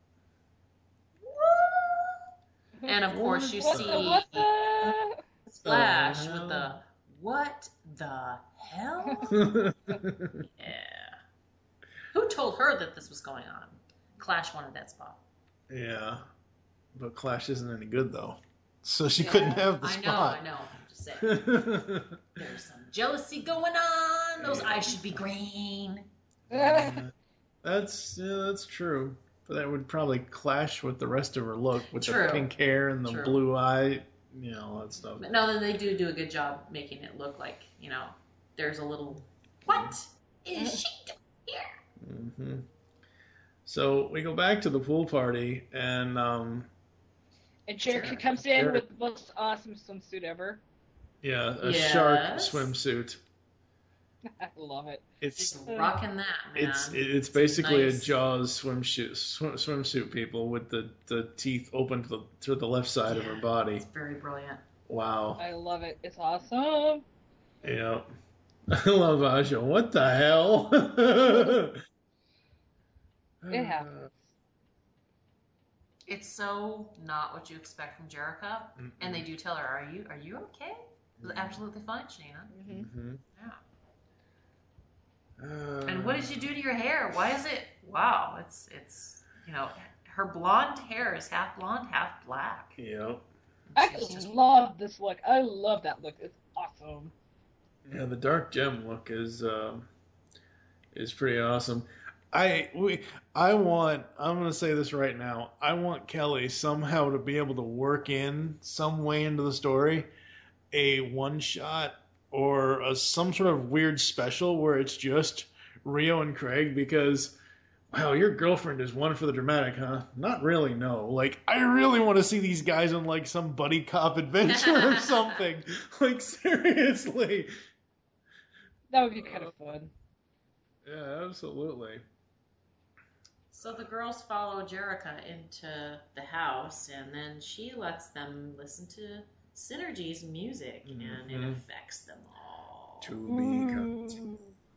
S6: And of course, you
S5: What
S6: see
S5: the, what the?
S6: Splash
S4: the
S6: with the what the hell? Yeah. Who told her that this was going on? Clash wanted that spot.
S4: Yeah, but Clash isn't any good though, so she
S5: Yeah.
S4: couldn't have the
S6: I know,
S4: spot.
S6: I know. I'm just saying. There's some jealousy going on. Those eyes should be green.
S4: That's yeah, that's true. But that would probably clash with the rest of her look, with
S6: True.
S4: the pink hair and the
S6: True.
S4: blue eye. you know, all that stuff.
S6: But no, then they do do a good job making it look like, you know, there's a little, what is she doing here?
S4: hmm So we go back to the pool party, and um,
S5: And Jericho
S6: Sure.
S5: comes in
S4: Sure.
S5: with the most awesome swimsuit ever.
S4: yeah, a
S6: Yes.
S4: shark swimsuit.
S5: I love it.
S4: It's
S6: She's rocking that, man.
S4: it's it's basically
S6: nice.
S4: a Jaws swimsuit swim, swimsuit people with the, the teeth open to the to the left side of her body.
S6: It's very brilliant.
S4: Wow.
S5: I love it. It's awesome.
S4: Yeah. I love Asha. What the hell?
S5: It happens.
S6: It's so not what you expect from Jericho, and they do tell her, "Are you are you okay?" It was absolutely fine, Shayna.
S5: Mhm.
S4: Mhm.
S6: Yeah.
S4: Uh,
S6: And what did you do to your hair? Why is it? Wow, it's it's you know, her blonde hair is half blonde, half black.
S4: Yeah.
S5: I
S6: She's just-
S5: love this look. I love that look. It's awesome.
S4: Yeah, the dark gem look is um, is pretty awesome. I we I want I'm gonna say this right now. I want Kelly somehow to be able to work in some way into the story a one shot or a, some sort of weird special where it's just Rio and Craig, because wow, your girlfriend is one for the dramatic, huh? Not really, no. Like, I really want to see these guys on like some buddy cop adventure or something. Like, seriously.
S5: That would be kind of fun.
S4: Yeah, absolutely.
S6: So the girls follow Jericho into the house, and then she lets them listen to Synergy's music, and it
S4: Mhm.
S6: affects them all.
S4: To be continued.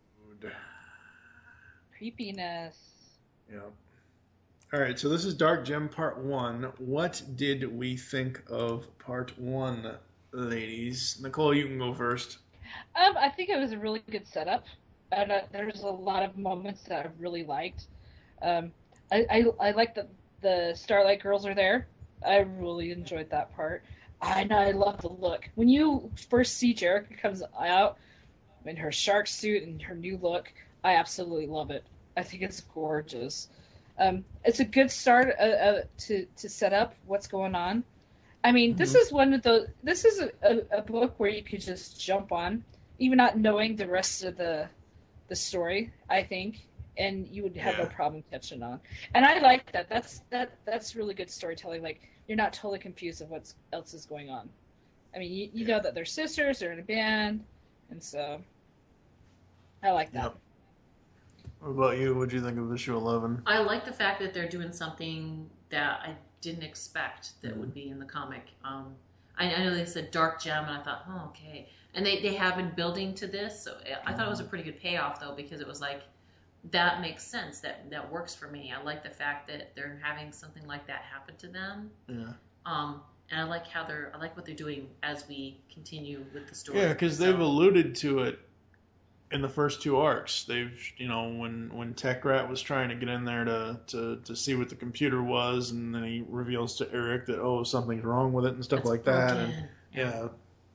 S5: Creepiness.
S4: Yeah. All right, so this is Dark Gem Part One. What did we think of Part One, ladies? Nicole, you can go first.
S5: Um, I think it was a really good setup, and uh, there's a lot of moments that I really liked. Um, I I, I like that the Starlight Girls are there. I really enjoyed that part. And I love the look. When you first see Jericho comes out in her shark suit and her new look, I absolutely love it. I think it's gorgeous. Um, it's a good start uh, uh, to to set up what's going on. I mean, this
S4: Mhm.
S5: is one of the. This is a, a, a book where you could just jump on, even not knowing the rest of the the story. I think, and you would have no
S4: Yeah.
S5: problem catching on. And I like that. That's that. That's really good storytelling. Like you're not totally confused of what else is going on. I mean, you, you know that they're sisters, they're in a band, and so I like that.
S4: Yep. What about you? What'd you think of issue eleven?
S6: I like the fact that they're doing something that I didn't expect that would be in the comic. Um, I, I know they said Dark Gem, and I thought, oh, okay. And they, they have been building to this, so I thought it was a pretty good payoff, though, because it was like, that makes sense. That that works for me. I like the fact that they're having something like that happen to them.
S4: Yeah.
S6: Um, and I like how they're, I like what they're doing as we continue with the story.
S4: Yeah, because
S6: So-
S4: they've alluded to it in the first two arcs. They've, you know, when when Tech Rat was trying to get in there to, to, to see what the computer was, and then he reveals to Eric that, oh, something's wrong with it and stuff
S6: It's
S4: like that. And,
S6: broken.
S4: yeah.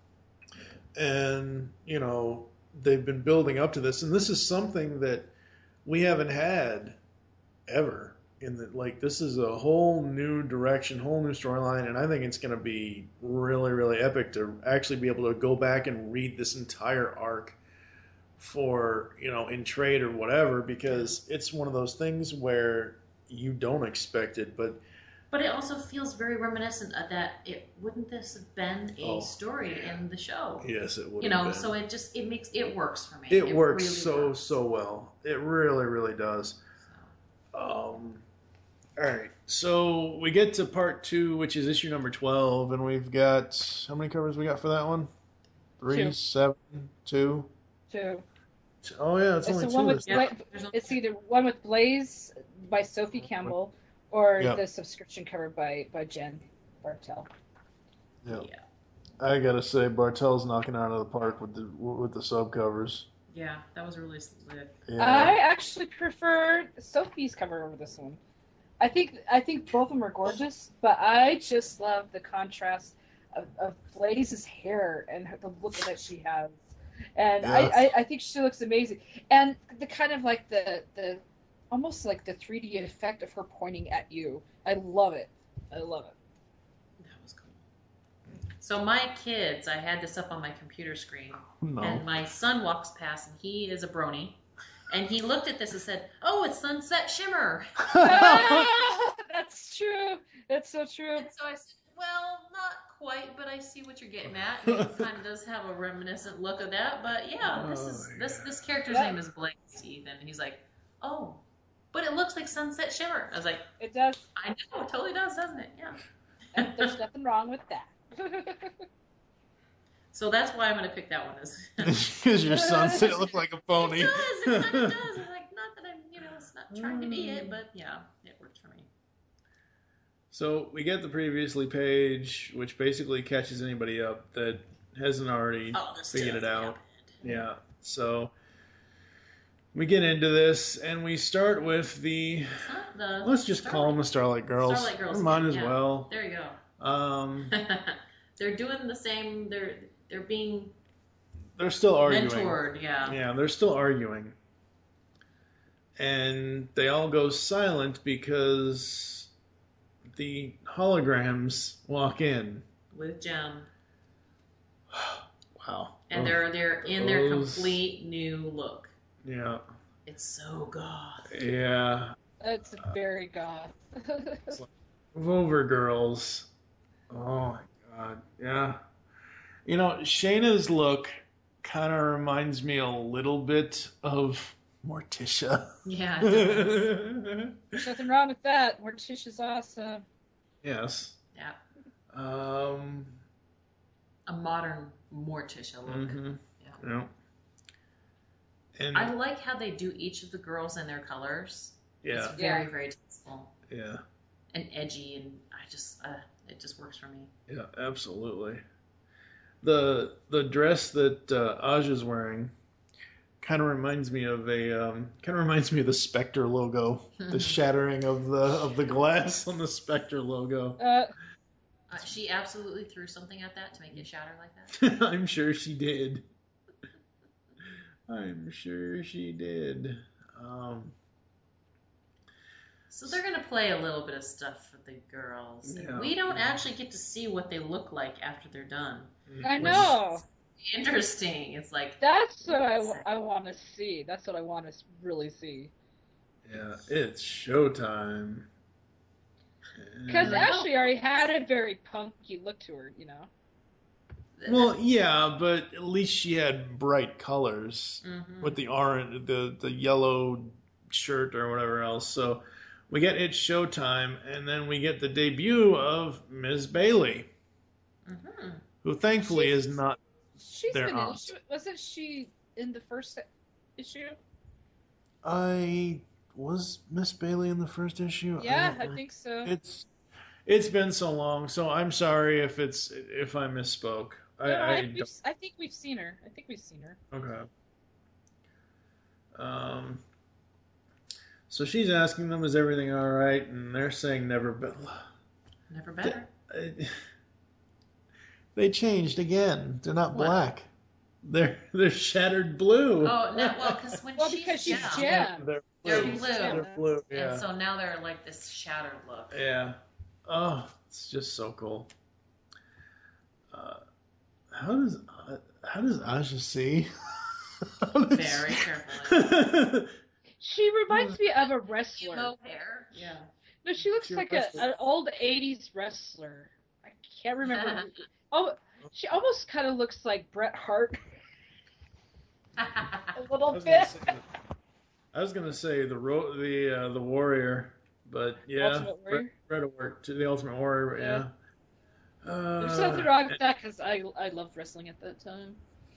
S4: And, you know, they've been building up to this, and this is something that we haven't had ever. In the, like, this is a whole new direction, whole new storyline, and I think it's going to be really, really epic to actually be able to go back and read this entire arc for, you know, in trade or whatever, because it's one of those things where you don't expect it, but
S6: But it also feels very reminiscent of that. It wouldn't this have been a
S4: Oh.
S6: story in the show?
S4: yes, it would.
S6: You know,
S4: have been.
S6: so it just it makes it works for me.
S4: it, works
S6: really
S4: so
S6: works.
S4: so well. It really, really does. Um, all right, so we get to part two, which is issue number twelve, and we've got how many covers we got for that one? Three,
S5: Two.
S4: seven, two.
S5: So
S4: Oh yeah, it's
S5: it's
S4: only
S5: the
S4: two.
S5: one with
S4: this
S6: Yeah.
S5: Bla-
S6: There's only-
S5: it's either one with Blaze by Sophie Campbell or
S4: Yep.
S5: the subscription cover by by Jen Bartel.
S4: Yeah.
S6: Yeah.
S4: I gotta say, Bartel's knocking it out of the park with the with the sub covers.
S6: Yeah, that was really slick.
S4: Yeah.
S5: I actually prefer Sophie's cover over this one. I think I think both of them are gorgeous, but I just love the contrast of, of Blaze's hair and her, the look that she has, and I,
S4: Yes.
S5: I, I think she looks amazing. And the kind of like the the almost like the three D effect of her pointing at you. I love it. I love it.
S6: That was cool. So my kids, I had this up on my computer screen,
S4: No.
S6: and my son walks past, and he is a brony, and he looked at this and said, "Oh, it's Sunset Shimmer."
S5: That's true. That's so true.
S6: And so I said, "Well, not quite, but I see what you're getting at. It kind of does have a reminiscent look of that, but yeah, this is
S4: Oh,
S6: this
S4: yeah.
S6: this character's
S5: Yeah.
S6: name is Blaze, Ethan." And he's like, "Oh, but it looks like Sunset Shimmer." I was like,
S5: It does.
S6: "I know, it totally does, doesn't it?" Yeah.
S5: And there's nothing wrong with that.
S6: So that's why I'm gonna pick that one as.
S4: Because your sunset looked like a pony.
S6: It does. It kind of does. It's like not that I'm, you know, it's not trying to be it, but yeah, it works for me.
S4: So we get the previously page, which basically catches anybody up that hasn't already
S6: Oh, this
S4: figured
S6: just
S4: it out.
S6: happened.
S4: Yeah. So we get into this, and we start with the.
S6: Huh? The
S4: Let's just call them the Starlight Girls.
S6: Starlight Girls.
S4: We might
S6: yeah,
S4: as
S6: yeah.
S4: well.
S6: There you go.
S4: Um,
S6: They're doing the same. They're they're being
S4: they're still arguing.
S6: mentored. Yeah.
S4: Yeah, they're still arguing. And they all go silent because the holograms walk in.
S6: With Gem,
S4: Wow.
S6: and
S4: Oh,
S6: they're they're in their
S4: those-
S6: complete new look.
S4: Yeah.
S6: It's so goth.
S4: Yeah.
S5: It's very goth.
S4: Vover girls. Oh my god. Yeah. You know, Shayna's look kind of reminds me a little bit of Morticia.
S6: Yeah. It does.
S5: There's nothing wrong with that. Morticia's awesome.
S4: Yes.
S6: Yeah.
S4: Um.
S6: A modern Morticia look.
S4: Mhm.
S6: Yeah.
S4: Yeah. And
S6: I like how they do each of the girls in their colors.
S4: yeah,
S6: It's very
S5: Yeah.
S6: very tasteful
S4: yeah,
S6: and edgy, and I just uh, it just works for me.
S4: yeah, absolutely. The the dress that uh, Aja's wearing kind of reminds me of a um, kind of reminds me of the Spectre logo, the shattering of the of the glass on the Spectre logo.
S5: Uh,
S6: Uh, she absolutely threw something at that to make it shatter like that.
S4: I'm sure she did. I'm sure she did. Um,
S6: So they're gonna play a little bit of stuff for the girls.
S4: Yeah.
S6: We don't actually get to see what they look like after they're done.
S5: I
S4: which-
S5: know.
S6: Interesting. It's like
S5: That's what I, I want to see. That's what I want to really see.
S4: Yeah, it's showtime.
S5: Because
S4: And-
S5: Ashley already had a very punky look to her, you know.
S4: Well, yeah, but at least she had bright colors
S6: Mhm.
S4: with the orange, the the yellow shirt or whatever else. So we get It's Showtime, and then we get the debut of Miz Bailey,
S6: Mhm.
S4: who thankfully is not.
S5: She's
S4: They're
S5: been in,
S4: out.
S5: wasn't she in the first issue?
S4: I was Miss Bailey in the first issue.
S5: Yeah,
S4: don't
S5: I think so.
S4: Uh, It's it's been so long, so I'm sorry if it's if I misspoke. I,
S5: No,
S4: I
S5: I,
S4: don't.
S5: we've, I think we've seen her. I think we've seen her.
S4: Okay. Um. So she's asking them, "Is everything all right?" And they're saying, "Never been."
S6: Never better.
S4: They changed again. They're not
S6: What?
S4: black. They're they're shattered blue.
S6: Oh no! Well, because when
S5: Well,
S6: she's
S5: because she's
S6: down,
S5: Jem.
S4: They're
S6: They're
S4: blue.
S6: blue.
S4: They're blue. Yeah.
S6: and so now they're like this shattered look.
S4: Yeah. Oh, it's just so cool. Uh, how does uh, how does Aja see? How does-
S6: Very carefully.
S5: She reminds me of a wrestler.
S6: Emo hair. Yeah.
S5: No, she looks
S4: She
S5: like a,
S4: wrestles.
S5: an old eighties wrestler. I can't remember. who- oh, she almost kind of looks like Bret Hart a
S4: I
S5: little
S4: was gonna
S5: bit.
S4: say, I was gonna say the ro- the uh, the warrior, but yeah,
S5: Ultimate Warrior?
S4: Bret Bret worked to the Ultimate Warrior. Yeah. Uh,
S5: There's nothing wrong with that because I I loved wrestling at that time.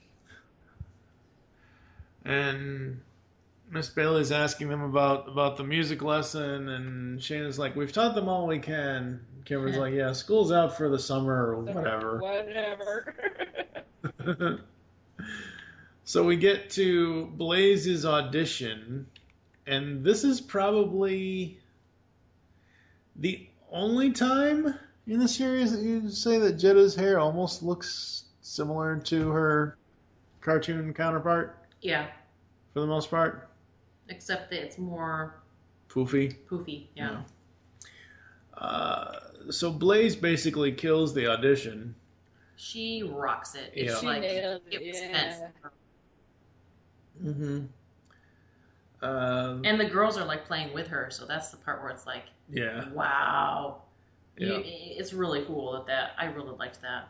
S4: And Miss Bailey's asking them about about the music lesson, and Shayna's like, "We've taught them all we can." Cameron's like, "Yeah, school's out for the summer or whatever."
S5: Whatever.
S4: So we get to Blaze's audition, and this is probably the only time in the series that you say that Jetta's hair almost looks similar to her cartoon counterpart,
S6: Yeah.
S4: for the most part.
S6: Except that it's more
S4: Poofy.
S6: poofy. Yeah.
S4: Uh, so Blaze basically kills the audition,
S6: she rocks it.
S4: Yeah.
S6: It's
S5: She
S6: like
S5: nailed
S6: it
S5: it,
S6: was
S5: yeah.
S6: meant for her.
S4: Mm-hmm. Um,
S6: And the girls are like playing with her, so that's the part where it's like,
S4: yeah.
S6: wow.
S4: Yeah.
S6: You, it's really cool that that I really liked that.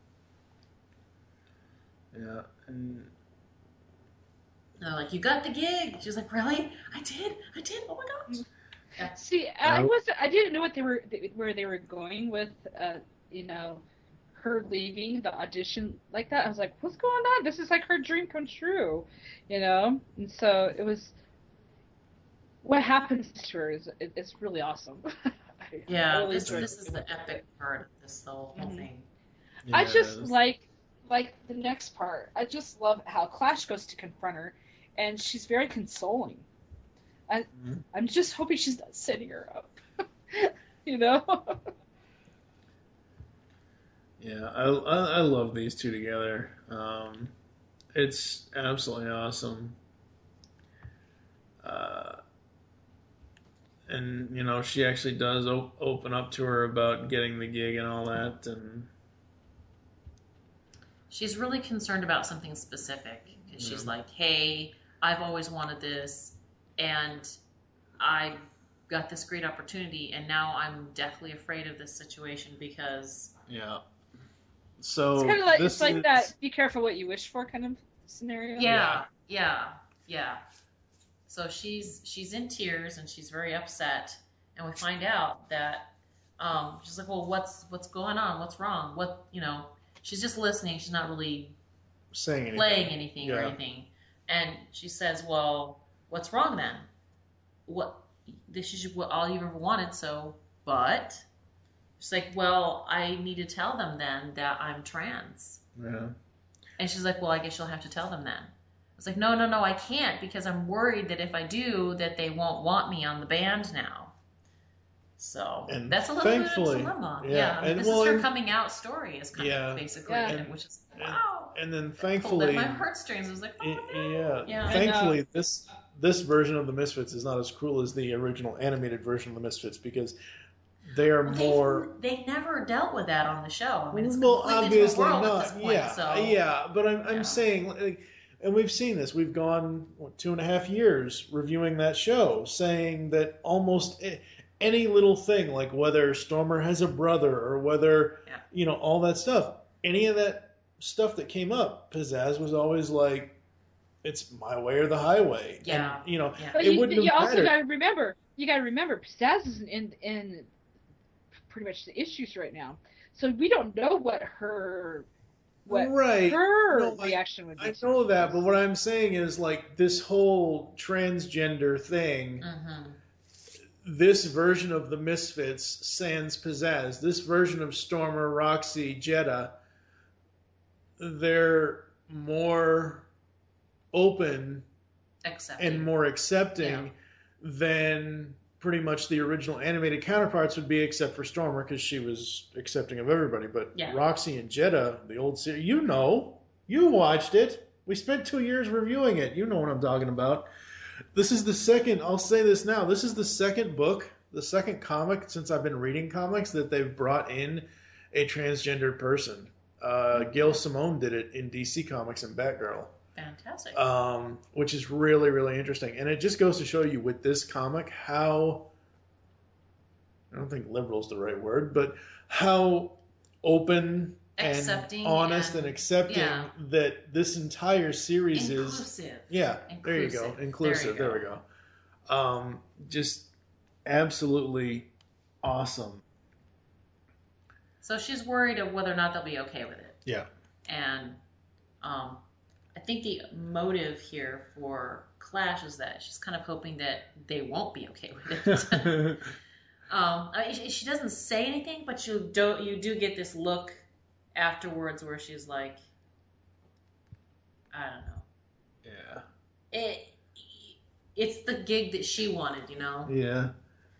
S4: Yeah. And
S6: They're like, you got the gig. She's like, really? I did. I did. Oh my gosh. Yeah.
S5: See, I
S4: I-
S5: was I didn't know what they were where they were going with, uh, you know, her leaving the audition like that. I was like, what's going on? This is like her dream come true, you know. And so it was. What happens to her is it, it's really awesome. I
S6: Yeah,
S5: really
S6: this
S5: enjoyed
S6: this
S5: it.
S6: is the epic part of this whole, whole
S5: Mhm.
S6: thing.
S5: I just
S4: Yes.
S5: like like the next part. I just love how Clash goes to confront her, and she's very consoling. I
S4: Mhm.
S5: I'm just hoping she's not setting her up. You know.
S4: Yeah, I, I I love these two together. Um, it's absolutely awesome. Uh, and you know, she actually does op- open up to her about getting the gig and all that, and
S6: She's really concerned about something specific. 'Cause she's
S4: Yeah.
S6: like, hey, I've always wanted this, and I got this great opportunity, and now I'm deathly afraid of this situation because
S4: yeah. So
S5: It's kind of like
S4: this
S5: it's like
S4: is-
S5: that. Be careful what you wish for kind of scenario.
S6: yeah, yeah, yeah. So she's she's in tears and she's very upset, and we find out that um, she's like, well, what's what's going on? What's wrong? What you know? She's just listening. She's not really
S4: saying anything.
S6: playing anything or
S4: Yeah.
S6: anything. And she says, well, what's wrong then? What this is what all you've ever wanted, so but she's like, well, I need to tell them then that I'm trans.
S4: Yeah.
S6: And she's like, well, I guess you'll have to tell them then. I was like, no, no, no, I can't because I'm worried that if I do, that they won't want me on the band now. So
S4: And
S6: that's a little bit of a
S4: thankfully-
S6: dilemma.
S4: yeah,
S6: Yeah,
S4: and
S6: this
S4: well,
S6: is her
S4: and-
S6: coming out story, is kind
S4: Yeah.
S6: of basically,
S5: Yeah.
S6: it, which is wow.
S4: And then
S6: Pulled at
S4: thankfully,
S6: my heartstrings. I was like, oh,
S4: I-
S6: no.
S4: yeah,
S6: Yeah. I
S4: thankfully this this version of the Misfits is not as cruel as the original animated version of the Misfits because they are
S6: Well,
S4: more.
S6: They, they never dealt with that on the show. I mean, it's a
S4: Well,
S6: completely
S4: obviously
S6: different world
S4: not.
S6: at this point.
S4: yeah,
S6: so
S4: yeah, but I'm I'm
S6: Yeah.
S4: saying, like, and we've seen this. We've gone what, two and a half years reviewing that show, saying that almost a- any little thing, like whether Stormer has a brother or whether
S6: Yeah.
S4: you know all that stuff, any of that stuff that came up, Pizzazz was always like, "It's my way or the highway."
S6: Yeah.
S4: and, you know,
S6: Yeah.
S5: But
S4: it
S5: you,
S4: wouldn't
S5: you
S4: have
S5: also
S4: mattered.
S5: got to remember, you got to remember, Pizzazz is in in pretty much the issues right now, so we don't know what her what
S4: right.
S5: her
S4: No, I-
S5: reaction would be.
S4: I know that, but what I'm saying is like this whole transgender thing.
S6: Mhm.
S4: This version of the Misfits, sans Pizzazz, this version of Stormer, Roxy, Jetta, they're more open
S6: Accepted.
S4: and more accepting
S6: Yeah.
S4: than pretty much the original animated counterparts would be, except for Stormer because she was accepting of everybody. But
S6: Yeah.
S4: Roxy and Jetta, the old series, you know, you watched it. We spent two years reviewing it. You know what I'm talking about. This is the second, I'll say this now, this is the second book, the second comic since I've been reading comics that they've brought in a transgendered person. Uh, Gail Simone did it in D C Comics and Batgirl,
S6: Fantastic.
S4: um, which is really, really interesting. And it just goes to show you with this comic how, I don't think liberal is the right word, but how open and
S6: Accepting
S4: honest and,
S6: and-
S4: accepting
S6: yeah.
S4: that this entire series is.
S6: Inclusive.
S4: Yeah, there you go.
S6: Inclusive.
S4: Inclusive.
S6: There
S4: There,
S6: you
S4: we go. Um, just absolutely awesome.
S6: So she's worried of whether or not they'll be okay with it.
S4: Yeah.
S6: And um, I think the motive here for Clash is that she's kind of hoping that they won't be okay with it. um, I mean, she, she doesn't say anything, but you do you do get this look afterwards where she's like, I don't know.
S4: yeah.
S6: It it's the gig that she wanted, you know.
S4: Yeah.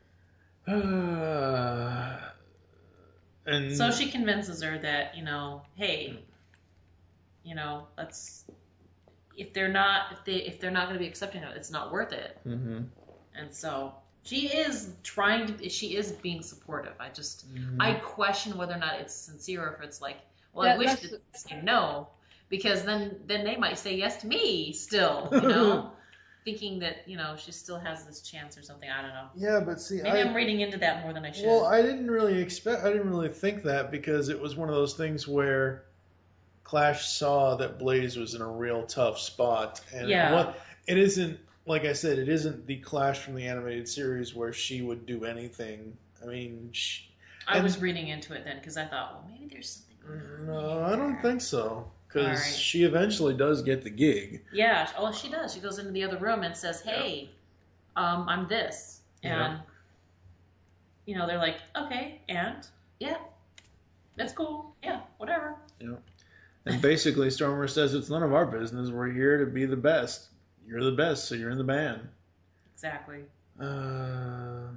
S4: Uh, and
S6: So she convinces her that, you know, hey, you know, let's if they're not if they if they're not going to be accepting it, it's not worth it.
S4: Mhm.
S6: And so she is trying to she is being supportive. I just
S4: Mhm.
S6: I question whether or not it's sincere or if it's like, Well,
S5: That-
S6: I wish
S5: that's-
S6: they'd say no, because then then they might say yes to me still, you know, thinking that, you know, she still has this chance or something. I don't know.
S4: Yeah, but see,
S6: Maybe
S4: I,
S6: I'm reading into that more than I should.
S4: well, I didn't really expect, I didn't really think that because it was one of those things where Clash saw that Blaze was in a real tough spot, and
S6: Yeah.
S4: it, wa- it isn't, like I said, it isn't the Clash from the animated series where she would do anything. I mean, she,
S6: I
S4: and-
S6: was reading into it then because I thought, well, maybe there's something going on.
S4: no, I don't
S6: there.
S4: think so. Because
S6: All right.
S4: she eventually does get the gig.
S6: Yeah. Oh, she does. She goes into the other room and says, "Hey, um, I'm this," and
S4: Yeah.
S6: you know, they're like, "Okay, and yeah, that's cool. Yeah, whatever."
S4: And basically, Stormer says, it's none of our business. We're here to be the best. You're the best, so you're in the band.
S6: Exactly.
S4: Uh,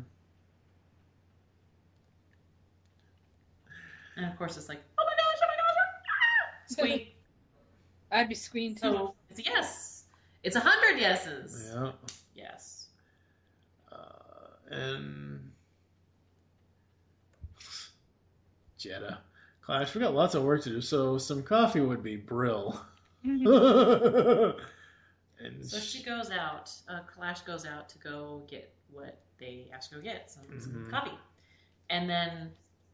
S6: And of course, it's like, "Oh my gosh! Oh my gosh!" ah!" Squeak.
S5: I'd be squeaking too.
S6: So it's a yes. It's a hundred yeses.
S4: yeah.
S6: Yes.
S4: Uh, and Jeddah. Clash, we got lots of work to do, so some coffee would be brill. and
S6: So she goes out. Uh, Clash goes out to go get what they asked her to go get, some, some
S4: Mhm.
S6: coffee, and then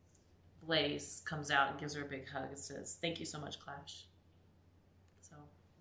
S6: Blaze comes out and gives her a big hug and says, "Thank you so much, Clash." So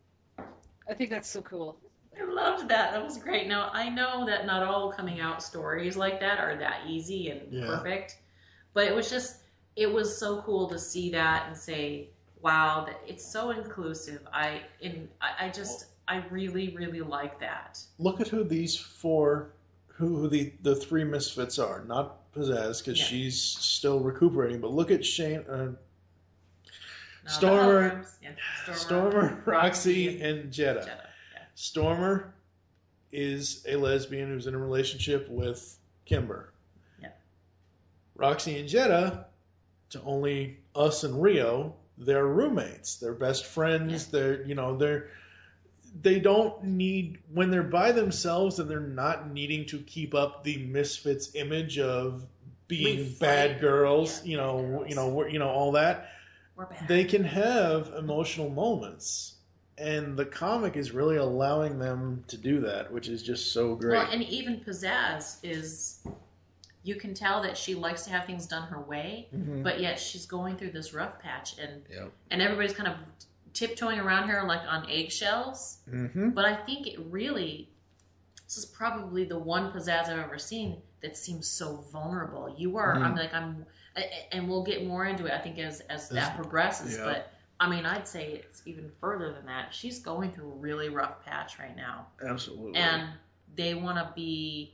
S5: I think that's so cool.
S6: I loved that. That was great. Now I know that not all coming out stories like that are that easy and
S4: Yeah.
S6: perfect, but it was just it was so cool to see that and say, "Wow, that it's so inclusive." I in I, I just I really really like that.
S4: look at who these four, who, who the, the three misfits are. Not Pizzazz, because
S6: Yeah.
S4: she's still recuperating, but look at Shane, uh,
S6: Now, the
S4: Stormer-
S6: holograms, yeah,
S4: Stormer, Roxy, and Jeddah.
S6: Jeddah. Yeah.
S4: Stormer is a lesbian who's in a relationship with Kimber.
S6: Yeah.
S4: Roxy and Jeddah, to only us and Rio, they're roommates. They're best friends. They're, you know, they're, they don't need, when they're by themselves and they're not needing to keep up the Misfits image of being
S6: We fight.
S4: bad girls,
S6: Yeah,
S4: you
S6: bad
S4: know,
S6: girls.
S4: you know, we're- you know, all that.
S6: We're back.
S4: They can have emotional moments. And the comic is really allowing them to do that, which is just so great.
S6: Well, and even Pizzazz is, you can tell that she likes to have things done her way,
S4: Mhm.
S6: but yet she's going through this rough patch, and
S4: Yep.
S6: and everybody's kind of tiptoeing around her like on eggshells.
S4: Mm-hmm.
S6: But I think it really, this is probably the one Pizzazz I've ever seen that seems so vulnerable. You are,
S4: Mhm.
S6: I'm like, I'm, and we'll get more into it, I think, as as that
S4: As-
S6: progresses.
S4: yeah.
S6: But I mean, I'd say it's even further than that. She's going through a really rough patch right now,
S4: Absolutely.
S6: and they want to be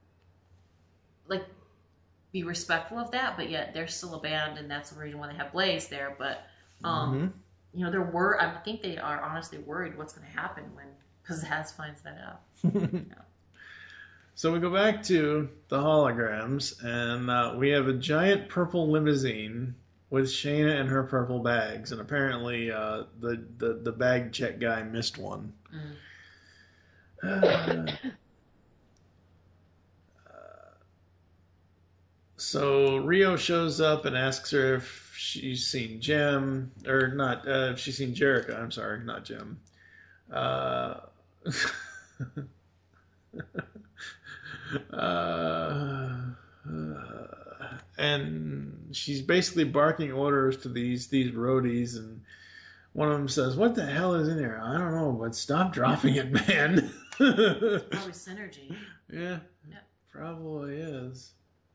S6: like be respectful of that, but yet they're still a band, and that's the reason why they have Blaze there. But um,
S4: Mhm.
S6: you know, they're wor- I think they are honestly worried what's going to happen when Pizzazz finds that out.
S4: So we go back to the holograms, and uh, we have a giant purple limousine with Shayna and her purple bags, and apparently uh, the, the the bag check guy missed one.
S6: Mm.
S4: Uh, so Rio shows up and asks her if she's seen Jem, or not, uh, if she's seen Jerica. I'm sorry, not Jem. Uh, uh, and she's basically barking orders to these these roadies, and one of them says, "What the hell is in there? I don't know, but stop dropping it, man."
S6: Probably synergy.
S4: Yeah,
S6: Yeah.
S4: probably is.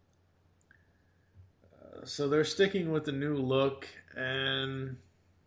S4: Uh, so they're sticking with the new look, and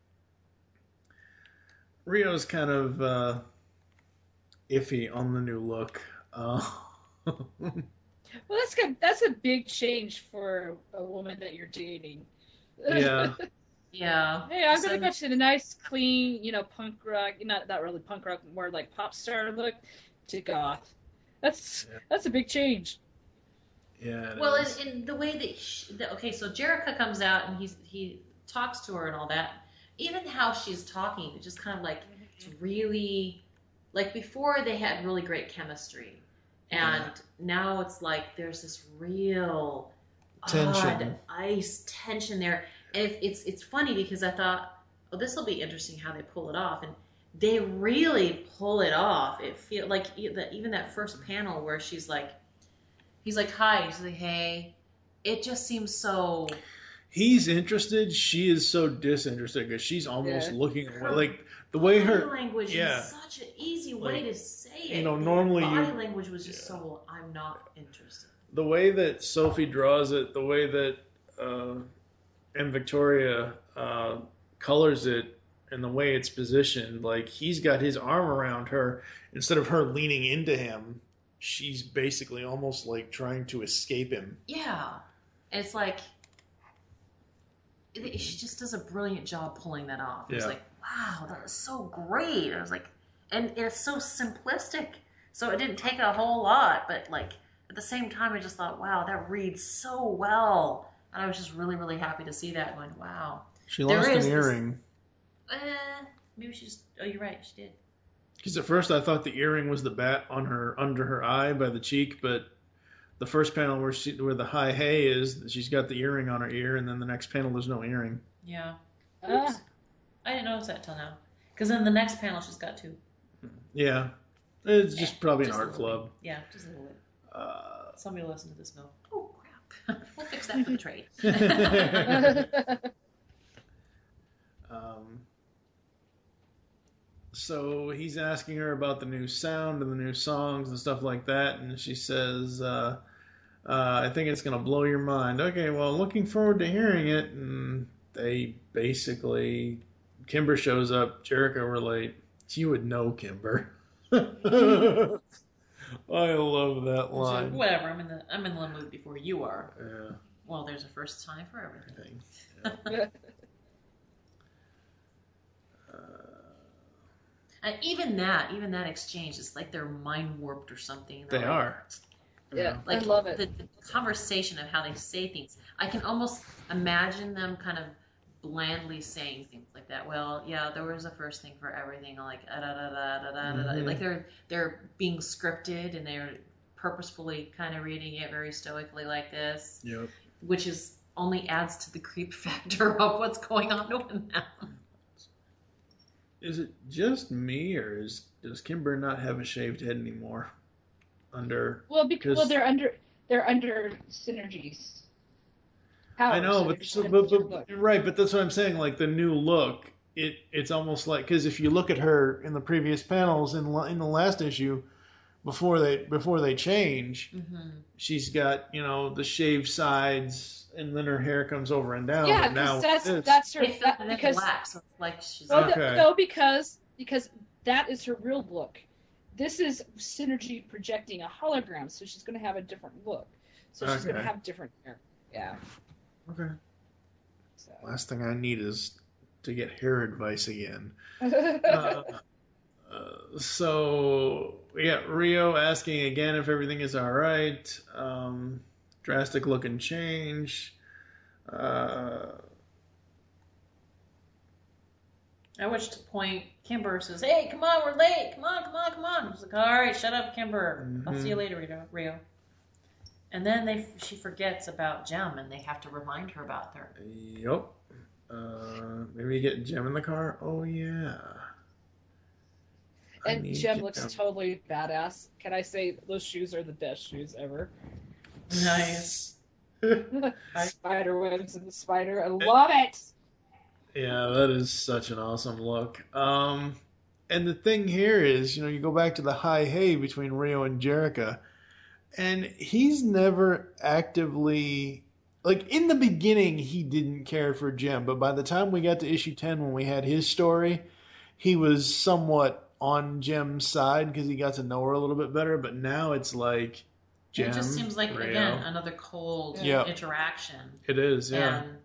S4: Rio's kind of uh, iffy on the new look. Uh,
S5: Well, that's good. That's a big change for a woman that you're dating.
S4: yeah,
S6: Yeah.
S5: Hey, I'm gonna
S6: So-
S5: go to the nice, clean, you know, punk rock. Not not really punk rock, more like pop star look to goth. That's
S4: Yeah.
S5: that's a big change.
S4: yeah. it
S6: Well,
S4: is.
S6: in, in the way that, she, the, okay, so Jerica comes out and he's he talks to her and all that. Even how she's talking, it's just kind of like it's really like before they had really great chemistry, and
S4: Yeah.
S6: now it's like there's this real
S4: Tension.
S6: odd ice tension there, And if it's it's funny because I thought, oh, this will be interesting how they pull it off, and they really pull it off. It feel like e- the- even that first panel where she's like, he's like, hi, she's like, hey. It just seems so.
S4: He's interested. She is so disinterested because she's almost
S5: Yeah.
S4: looking away. Like the way
S6: Body
S4: her
S6: language
S4: yeah.
S6: is such an easy way
S4: Like,
S6: to say it.
S4: you know,
S6: And
S4: normally
S6: body
S4: you-
S6: language was just
S4: yeah.
S6: so. I'm not interested.
S4: the way that Sophie draws it, the way that uh, and Victoria uh, colors it, and the way it's positioned, like he's got his arm around her instead of her leaning into him. She's basically almost like trying to escape him.
S6: Yeah, and it's like it- she just does a brilliant job pulling that off. It was
S4: Yeah.
S6: like, wow, that was so great. I was like, and it's so simplistic, so it didn't take a whole lot, but like at the same time, I just thought, wow, that reads so well, and I was just really, really happy to see that. Going, wow,
S4: She
S6: There
S4: lost
S6: is
S4: an
S6: this-
S4: earring.
S6: eh, maybe she just. Oh, you're right, she did.
S4: Because at first I thought the earring was the bat on her under her eye by the cheek, but the first panel where she where the high hay is, she's got the earring on her ear, and then the next panel there's no earring.
S6: Yeah.
S5: Ah.
S6: Oops. I didn't notice that till now. Because in the next panel, she's got two.
S4: Yeah, it's just
S6: Eh,
S4: probably
S6: just
S4: an
S6: a
S4: art
S6: little
S4: club.
S6: bit. Yeah, just a little bit.
S4: Uh,
S6: Somebody will listen to this and go, oh, crap. We'll fix that for the trade.
S4: um, so he's asking her about the new sound and the new songs and stuff like that, and she says, uh, uh, I think it's going to blow your mind. Okay, well, looking forward to hearing it. And they basically, Kimber shows up, Jericho relate. You would know, Kimber. I love that line.
S6: Whatever, I'm in the I'm in the mood before you are.
S4: Yeah.
S6: Well, there's a first time for everything.
S4: Yeah.
S6: And even that, even that exchange, it's like they're mind warped or something.
S4: They
S6: They're like-
S4: are.
S5: Yeah,
S6: Like
S5: I love it.
S6: The, the conversation of how they say things. I can almost imagine them kind of blandly saying things like that. Well, yeah, there was a first thing for everything. Like da da da da da da da.
S4: Mhm.
S6: Like they're they're being scripted and they're purposefully kind of reading it very stoically like this,
S4: Yep.
S6: which is only adds to the creep factor of what's going on with them.
S4: Is it just me, or is does Kimber not have a shaved head anymore? Under
S5: Well, because well,
S4: Because-
S5: they're under they're under synergies.
S4: I know,
S5: Power
S4: but,
S5: synergies.
S4: so, but, but right, but that's what I'm saying. Like the new look, it it's almost like because if you look at her in the previous panels in la- in the last issue, before they before they change,
S6: Mm-hmm.
S4: she's got you know the shaved sides, and then her hair comes over and down.
S5: yeah,
S4: but now
S5: because that's
S4: it's-
S5: that's her
S6: They feel
S5: that,
S6: that
S5: because
S6: black, so it's like she's
S5: well,
S6: like,
S4: Okay.
S5: no, because because that is her real look. This is synergy projecting a hologram, so she's going to have a different look. So she's going to
S4: Okay.
S5: have different hair. Yeah.
S4: okay.
S5: So.
S4: Last thing I need is to get hair advice again. Uh, uh, so we got Rio asking again if everything is all right. Um, drastic looking change. Uh,
S6: At which point, Kimber says, "Hey, come on, we're late. Come on, come on, come on." I was like, "All right, shut up, Kimber. I'll see you
S4: Mhm.
S6: later, Rio." Rio. And then they she forgets about Jem, and they have to remind her about her.
S4: yep. Uh, maybe you get Jem in the car. Oh yeah. I
S5: And
S4: need
S5: Jem
S4: Jem.
S5: looks totally badass. Can I say those shoes are the best shoes ever?
S6: Nice.
S5: Spider webs and the spider. I love it.
S4: Yeah, that is such an awesome look. Um, and the thing here is, you know, you go back to the high hay between Rio and Jerica, and he's never actively, like in the beginning, he didn't care for Jem, but by the time we got to issue ten, when we had his story, he was somewhat on Jem's side because he got to know her a little bit better. But now it's like Jem,
S6: It just seems like
S4: Rio.
S6: again another cold
S4: Yeah.
S6: interaction.
S4: It is, yeah.
S6: And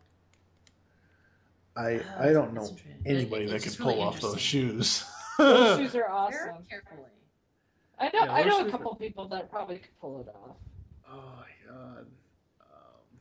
S4: I
S6: Oh,
S4: I don't
S6: that's
S4: know
S6: interesting.
S4: anybody
S6: It-
S4: that
S6: it's
S4: could
S6: just really
S4: pull off those
S6: interesting.
S4: shoes.
S5: Those shoes are
S6: very
S5: awesome.
S6: carefully.
S5: I know.
S4: Yeah,
S5: I
S4: those
S5: know
S4: shoes
S5: a
S4: are-
S5: couple people that probably could pull it off.
S4: Oh my god. Um,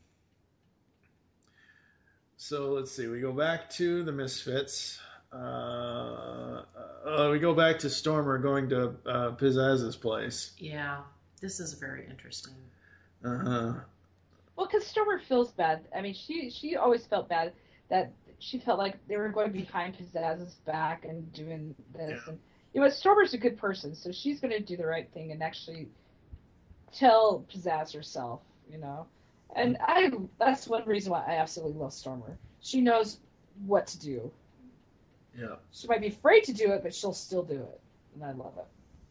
S4: so let's see. We go back to the Misfits. Uh, uh, we go back to Stormer going to uh, Pizzaz's place.
S6: Yeah, this is very interesting.
S4: Uh huh.
S5: Well, because Stormer feels bad. I mean, she she always felt bad that she felt like they were going behind Pizzazz's back and doing this.
S4: Yeah.
S5: And you know, Stormer's a good person, so she's going to do the right thing and actually tell Pizzazz herself, you know. And I that's one reason why I absolutely love Stormer. She knows what to do.
S4: Yeah.
S5: She might be afraid to do it, but she'll still do it. And I love it.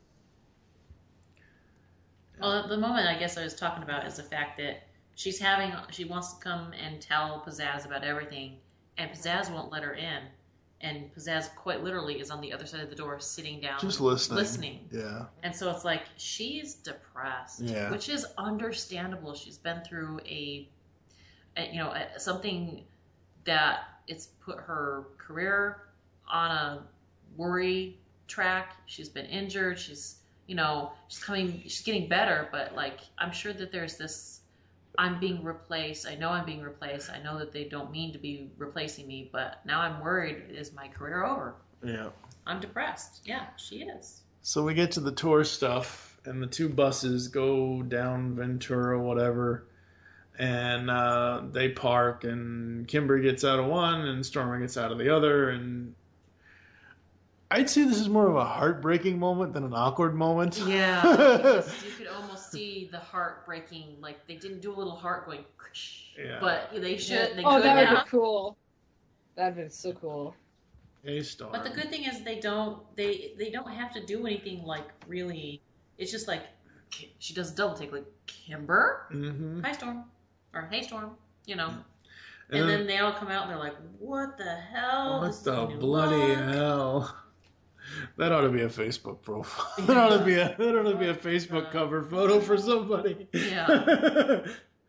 S6: Well, the moment I guess I was talking about is the fact that she's having, she wants to come and tell Pizzazz about everything, and Pizzazz won't let her in. And Pizzazz quite literally is on the other side of the door sitting down.
S4: Just listening.
S6: Listening.
S4: Yeah.
S6: And so it's like, she's depressed.
S4: Yeah.
S6: Which is understandable. She's been through a, a you know, a, something that it's put her career on a worry track. She's been injured. She's, you know, she's coming, she's getting better, but like, I'm sure that there's this, I'm being replaced. I know I'm being replaced. I know that they don't mean to be replacing me, but now I'm worried. Is my career over?
S4: Yeah.
S6: I'm depressed. Yeah, she is.
S4: So we get to the tour stuff, and the two buses go down Ventura, whatever, and uh, they park, and Kimber gets out of one, and Stormer gets out of the other, and I'd say this is more of a heartbreaking moment than an awkward moment.
S6: Yeah, because you could almost see the heart breaking. Like they didn't do a little heart going,
S4: Yeah.
S6: but they should. They
S5: oh,
S6: could
S5: that would
S6: have.
S5: be cool. That'd be so cool.
S4: Hey, Storm.
S6: But the good thing is they don't. They they don't have to do anything like really. It's just like she does a double take, like Kimber,
S4: Mm-hmm.
S6: hi Storm, or hey Storm, you know.
S4: And
S6: And
S4: then-
S6: then they all come out and they're like, "What the hell?
S4: What
S6: This is
S4: the
S6: a new
S4: bloody
S6: look."
S4: hell? That ought to be a Facebook profile. That ought to be a that ought to be a Facebook cover photo for somebody.
S6: Yeah.
S4: uh,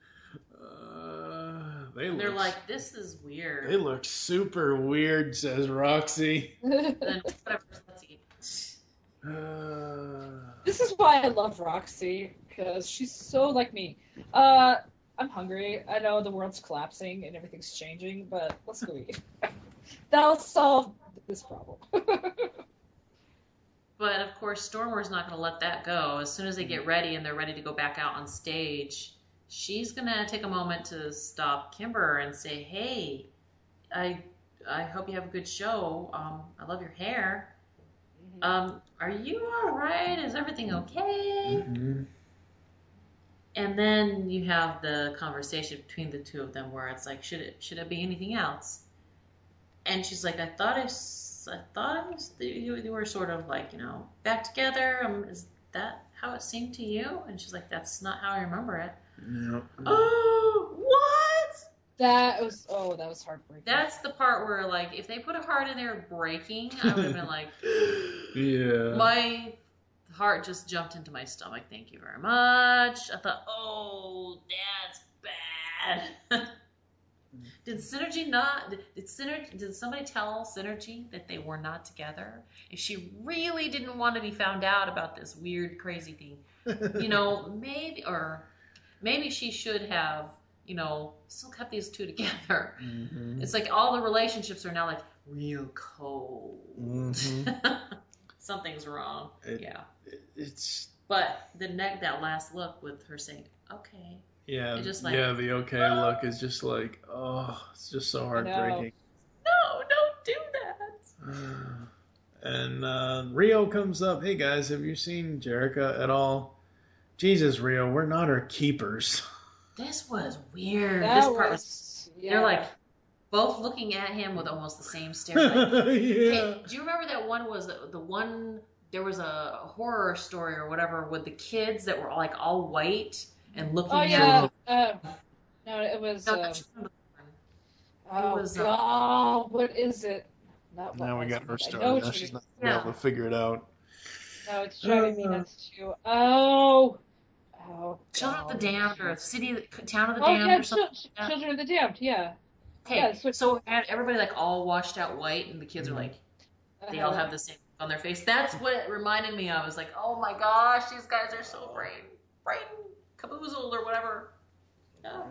S4: they
S6: And they're
S4: look,
S6: like, "This is weird."
S4: they look super weird, says Roxy.
S6: And then whatever. Let's eat.
S4: Uh,
S5: This is why I love Roxy, because she's so like me. Uh, I'm hungry. I know the world's collapsing and everything's changing, but let's go eat. That'll solve this problem.
S6: But of course, Stormer's not going to let that go. As soon as they get ready and they're ready to go back out on stage, she's going to take a moment to stop Kimber and say, "Hey, I I hope you have a good show. Um, I love your hair. Um, are you all right? Is everything okay?"
S4: mhm.
S6: And then you have the conversation between the two of them where it's like, should it should it be anything else? And she's like, I thought I, s- I thought I was, you, you were sort of like, you know, back together. Um, is that how it seemed to you? And she's like, that's not how I remember it.
S4: Yep.
S6: Oh, what?
S5: That was oh, that was heartbreaking.
S6: That's the part where, like, if they put a heart in there breaking, I would have been like,
S4: Yeah.
S6: my heart just jumped into my stomach. Thank you very much. I thought, oh, that's bad. Did Synergy not? Did Synergy? Did somebody tell Synergy that they were not together? If she really didn't want to be found out about this weird, crazy thing, you know, maybe, or maybe she should have, you know, still kept these two together.
S4: Mhm.
S6: It's like all the relationships are now like real cold.
S4: Mhm.
S6: Something's wrong.
S4: It-
S6: yeah.
S4: It's
S6: But the neck, that last look with her saying, "Okay."
S4: yeah,
S6: It just like-
S4: yeah. The okay look is just like, oh, it's just so heartbreaking.
S6: No, don't do that.
S4: And uh, Rio comes up. Hey guys, have you seen Jerica at all? Jesus, Rio, we're not her keepers.
S6: This was weird.
S5: That
S6: this part was.
S5: was, yeah.
S6: They're like both looking at him with almost the same stare. Like,
S4: Yeah.
S6: hey, do you remember that one was the, the one? There was a horror story or whatever with the kids that were all, like all white and looking
S5: Oh
S6: at
S5: yeah. Uh, no, it was.
S6: No,
S5: Uh,
S6: that's-
S5: oh
S6: was, uh,
S5: God, what is it? Not
S4: Now
S5: what
S4: we
S5: was
S4: got
S5: it?
S4: her
S5: I know
S4: started.
S5: what
S4: Now
S5: you
S4: she's
S5: mean.
S4: not gonna be
S6: Yeah.
S4: able to figure it out.
S5: No, it's driving me
S4: Uh.
S5: nuts too. Oh. Oh.
S6: Children of the
S5: God.
S6: Damned or City, Town of the
S5: Oh
S6: Damned
S5: yeah,
S6: or something.
S5: Chil-
S6: like that.
S5: Children of the Damned. Yeah.
S6: Okay,
S5: yeah, so-
S6: so and everybody like all washed out white, and the kids
S4: Mhm.
S6: are like, they all
S5: Uh-huh.
S6: have the same look on their face. That's what it reminded me of. I was like, oh my gosh, these guys are so brain, brain caboozled or whatever. No.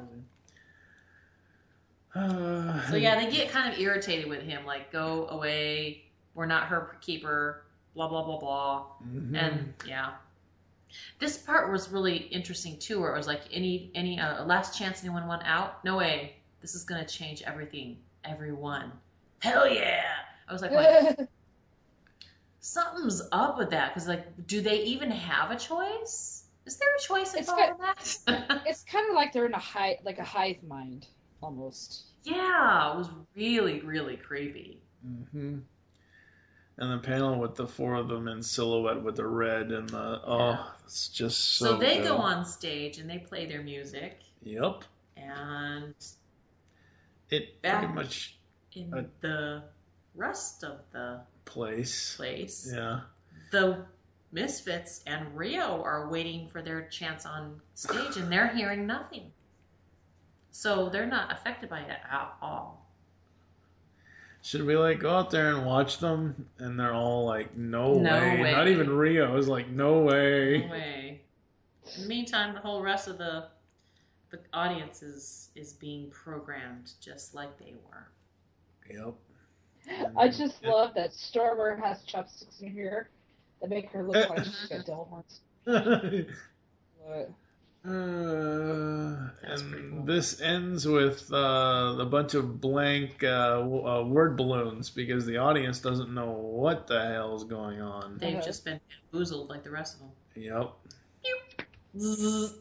S4: Uh,
S6: So yeah, they get kind of irritated with him, like, go away, we're not her keeper, blah blah blah blah.
S4: Mhm.
S6: And yeah, this part was really interesting too, where it was like, any any uh, last chance anyone want out? No way, this is gonna change everything. everyone. Hell yeah! I was like, like something's up with that. Because, like, do they even have a choice? Is there a choice
S5: It's
S6: involved in that?
S5: It's kind of like they're in a hive, like a hive mind, almost.
S6: Yeah, it was really, really creepy.
S4: Mm-hmm. And the panel with the four of them in silhouette with the red and the oh, it's just so.
S6: So they
S4: good.
S6: go on stage and they play their music,
S4: Yep.
S6: and
S4: It
S6: Back.
S4: pretty much
S6: in
S4: Uh,
S6: the rest of the
S4: place.
S6: place,
S4: Yeah.
S6: the Misfits and Rio are waiting for their chance on stage, and they're hearing nothing. So they're not affected by it at all.
S4: Should we like go out there and watch them? And they're all like, no,
S6: No
S4: way.
S6: way.
S4: Not even Rio is like, no way.
S6: No way. In the meantime, the whole rest of the the audience is is being programmed just like they were.
S4: Yep.
S5: I just love that Stormer has chopsticks in here that make her look like she's got devil horns. But
S4: Uh,
S6: That's pretty
S4: and
S6: cool.
S4: this ends with uh, a bunch of blank uh, w- uh, word balloons because the audience doesn't know what the hell is going on.
S6: They've
S5: Uh-huh.
S6: just been bamboozled like the rest of them.
S4: Yep.
S6: Zzz.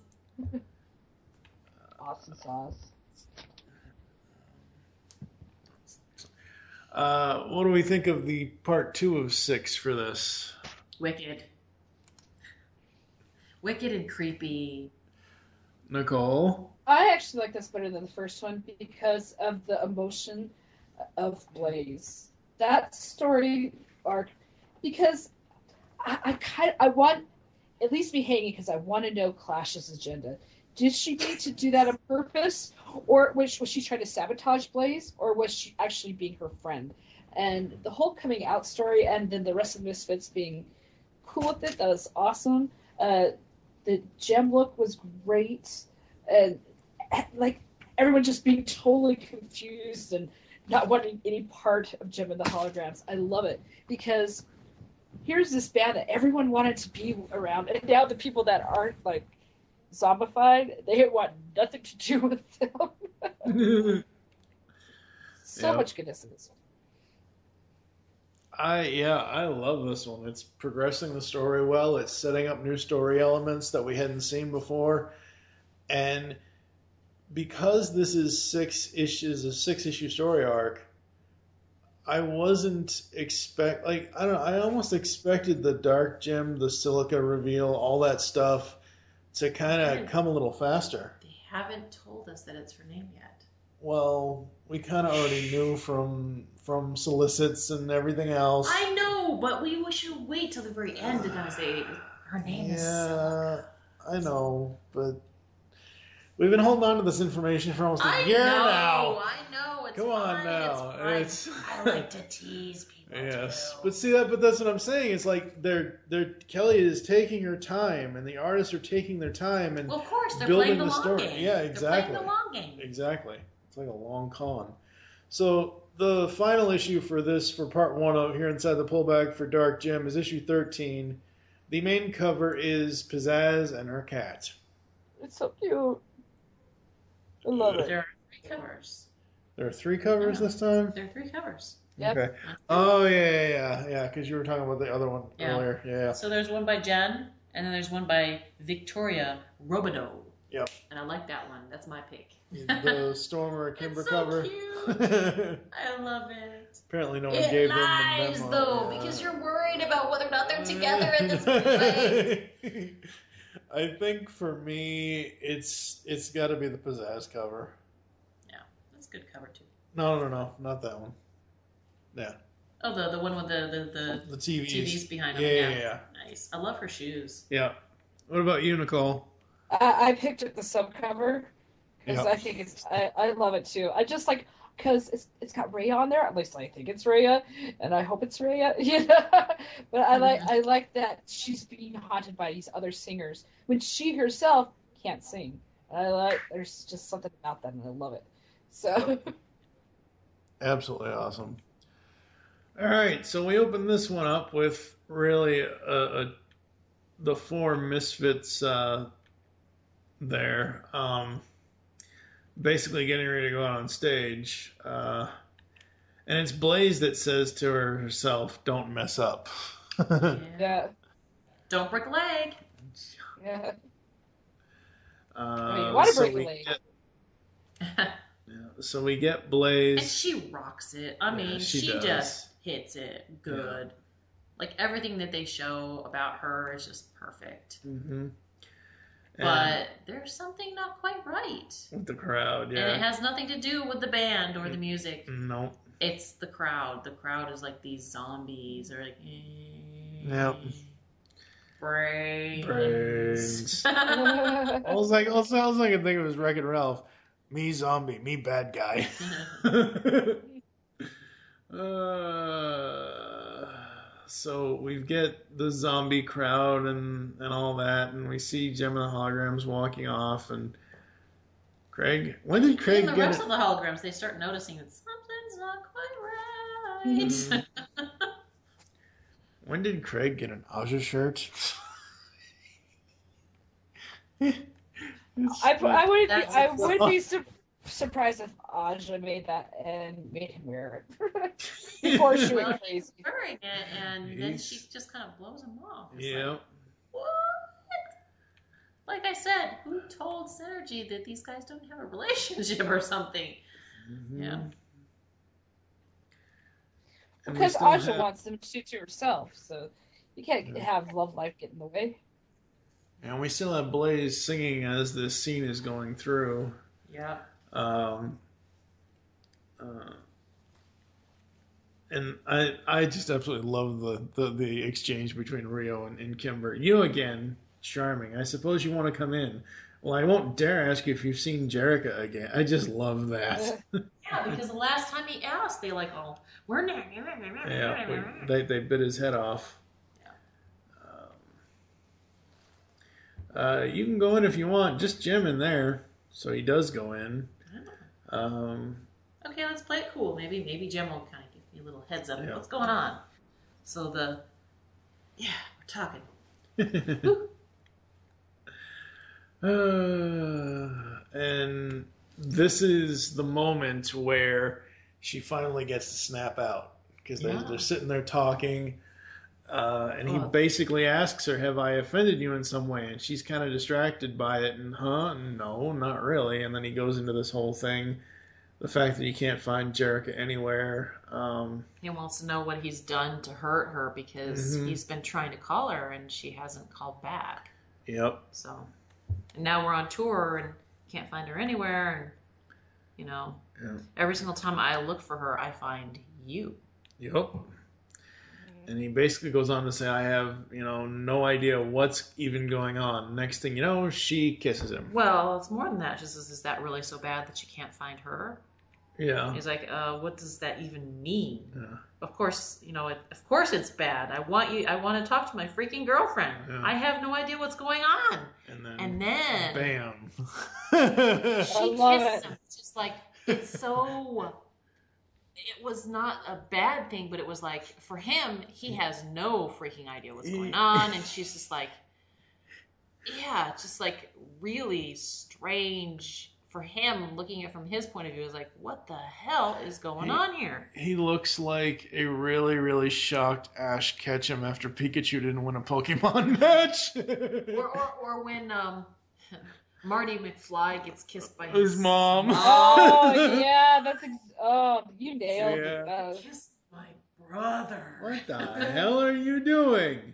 S5: awesome sauce.
S4: Uh, what do we think of the part two of six for this?
S6: Wicked. Wicked and creepy.
S4: Nicole?
S5: I actually like this better than the first one because of the emotion of Blaze. That story arc, because I, I kind of, I want at least be hanging because I want to know Clash's agenda. Did she need to do that on purpose, or was, was she trying to sabotage Blaze, or was she actually being her friend? And the whole coming out story, and then the rest of the Misfits being cool with it, that was awesome. Uh, the gem look was great, and like everyone just being totally confused and not wanting any part of Gem and the Holograms. I love it because here's this band that everyone wanted to be around, and now the people that aren't like zombified, they want nothing to do with them. So
S4: Yep.
S5: much goodness in this one.
S4: I yeah, I love this one. It's progressing the story well. It's setting up new story elements that we hadn't seen before, and because this is six issues, a six issue story arc, I wasn't expect like I don't know, I almost expected the Dark Gem, the Silica reveal, all that stuff to kind of come a little faster.
S6: They haven't told us that it's her name yet.
S4: Well, we kind of already knew from from solicits and everything else.
S6: I know, but we should wait till the very end to kind of say her name is.
S4: Yeah, I know, but we've been holding on to this information for almost a
S6: I
S4: year
S6: know,
S4: now.
S6: I know. It's
S4: Come on
S6: fine,
S4: now,
S6: It's,
S4: it's-
S6: fine. I like to tease people.
S4: Yes,
S6: too.
S4: but see that, but that's what I'm saying. It's like they're they're Kelly is taking her time, and the artists are taking their time, and
S6: Well, of course, they're
S4: building
S6: playing the,
S4: the
S6: long
S4: story.
S6: game.
S4: Yeah,
S6: They're
S4: exactly.
S6: playing the long game.
S4: exactly. It's like a long con. So the final issue for this, for part one of here inside the pullback for Dark Gem, is issue thirteen. The main cover is Pizzazz and her cat.
S5: It's so cute. I love it.
S6: There are three covers.
S4: There are three covers
S6: Yeah.
S4: this time.
S6: There are three covers.
S5: Yep.
S4: Okay. Oh yeah, yeah, yeah, yeah. Because you were talking about the other one
S6: Yeah.
S4: earlier. Yeah.
S6: So there's one by Jen, and then there's one by Victoria Robideau.
S4: Yep.
S6: And I like that one. That's my pick.
S4: The Stormer Kimber
S6: It's so
S4: cover.
S6: cute. I love it.
S4: Apparently, no one
S6: It
S4: gave
S6: lies,
S4: them the memo.
S6: though,
S4: Yeah.
S6: because you're worried about whether or not they're together in this way.
S4: I think for me, it's it's got to be the Pizzazz cover.
S6: Yeah, that's a good cover, too.
S4: No, no, no, not that one. Yeah,
S6: Oh, the, the one with the, the,
S4: the T Vs.
S6: the T Vs behind them.
S4: Yeah,
S6: Yeah,
S4: yeah, yeah.
S6: Nice. I love her shoes.
S4: Yeah. What about you, Nicole?
S5: I, I picked up the subcover because
S4: Yeah.
S5: I think it's I, I love it too. I just like because it's it's got Rhea on there. At least I think it's Rhea, and I hope it's Rhea. You know, but I like I like that she's being haunted by these other singers when she herself can't sing. I like there's just something about that, and I love it. So
S4: Absolutely awesome. All right, so we open this one up with really a, a the four misfits uh, there, um, basically getting ready to go out on stage. Uh, And it's Blaze that says to her herself, "Don't mess up."
S6: Yeah.
S5: Yeah.
S6: Don't break a leg.
S5: Yeah.
S4: Uh,
S5: I mean, you want to
S4: so
S5: break a
S4: we
S5: leg.
S4: get- yeah, so we get
S6: And
S4: Blaze.
S6: she rocks it. I
S4: Yeah,
S6: mean,
S4: she
S6: she,
S4: does.
S6: just hits it good. Like everything that they show about her is just perfect.
S4: Mm-hmm.
S6: But there's something not quite right.
S4: with the crowd, yeah.
S6: And it has nothing to do with the band or the music.
S4: No.
S6: It's the crowd. The crowd is like these zombies. They're like, eh,
S4: Yep.
S6: brains.
S4: Brains. I was like, also, I was like, I think it was Wreck-It Ralph. Me zombie, me bad guy. uh, so we get the zombie crowd and, and all that, and we see Gem and the holograms walking off, and Craig. When did Craig
S6: In the
S4: get
S6: rest
S4: it?
S6: of the holograms, they start noticing that something's not quite right.
S4: When did Craig get an Aja shirt?
S5: I, I would be,
S6: That's
S5: I
S6: a-
S5: would be su- surprised if Aja made that and made him wear it before she
S6: Well,
S5: went
S6: he's
S5: crazy.
S6: wearing it, and then
S4: He's-
S6: she just kind of blows him off. It's
S4: Yeah.
S6: Like, what? Like I said, who told Synergy that these guys don't have a relationship or something?
S4: Mhm.
S6: Yeah.
S4: And we
S5: Because
S4: still
S5: Aja
S4: have-
S5: wants them to to herself, so you can't have love life get in the way.
S4: And we still have Blaze singing as this scene is going through.
S6: Yeah.
S4: Um, uh, and I I just absolutely love the, the, the exchange between Rio and, and Kimber. You again, charming. I suppose you want to come in. Well, I won't dare ask you if you've seen Jerica again. I just love that.
S6: Yeah, because the last time he asked, they like, oh, we're not.
S4: Yeah, we- they, they bit his head off. Um, uh, you can go in if you want. Just Jim in there. So he does go in. Um,
S6: Okay, let's play it cool. Maybe maybe Jim will kind of give me a little heads up.
S4: Yeah.
S6: What's going on? So the, yeah, we're talking.
S4: uh, and this is the moment where she finally gets to snap out because they're,
S6: Yeah.
S4: they're sitting there talking. Uh, and he
S6: Oh.
S4: basically asks her, "Have I offended you in some way?" And she's kind of distracted by it, and huh, no, not really. And then he goes into this whole thing, the fact that you can't find Jerica anywhere. Um,
S6: He wants to know what he's done to hurt her because
S4: Mhm.
S6: he's been trying to call her and she hasn't called back.
S4: yep.
S6: So, and now we're on tour and can't find her anywhere. And you know,
S4: Yeah.
S6: every single time I look for her, I find you.
S4: Yep. And he basically goes on to say, "I have, you know, no idea what's even going on." Next thing you know, she kisses him.
S6: Well, it's more than that. Just is, is that really so bad that you can't find her?
S4: Yeah.
S6: He's like, uh, what does that even mean?
S4: Yeah.
S6: Of course, you know, it, of course it's bad. I want you. I want to talk to my freaking girlfriend.
S4: Yeah.
S6: I have no idea what's going on.
S4: And then,
S6: And then
S4: bam.
S6: she
S5: I love
S6: kisses
S5: it.
S6: him. It's just like it's so. It was not a bad thing, but it was like for him, he has no freaking idea what's going on, and she's just like, yeah, just like really strange for him. Looking at it from his point of view, is like, what the hell is going
S4: He-
S6: on here?
S4: He looks like a really, really shocked Ash Ketchum after Pikachu didn't win a Pokemon match.
S6: Or, or, or when um, Marty McFly gets kissed by
S4: His mom.
S5: Oh yeah, that's ex- oh you nailed
S4: Yeah.
S5: it. Uh,
S6: Kiss my brother.
S4: What the hell are you doing?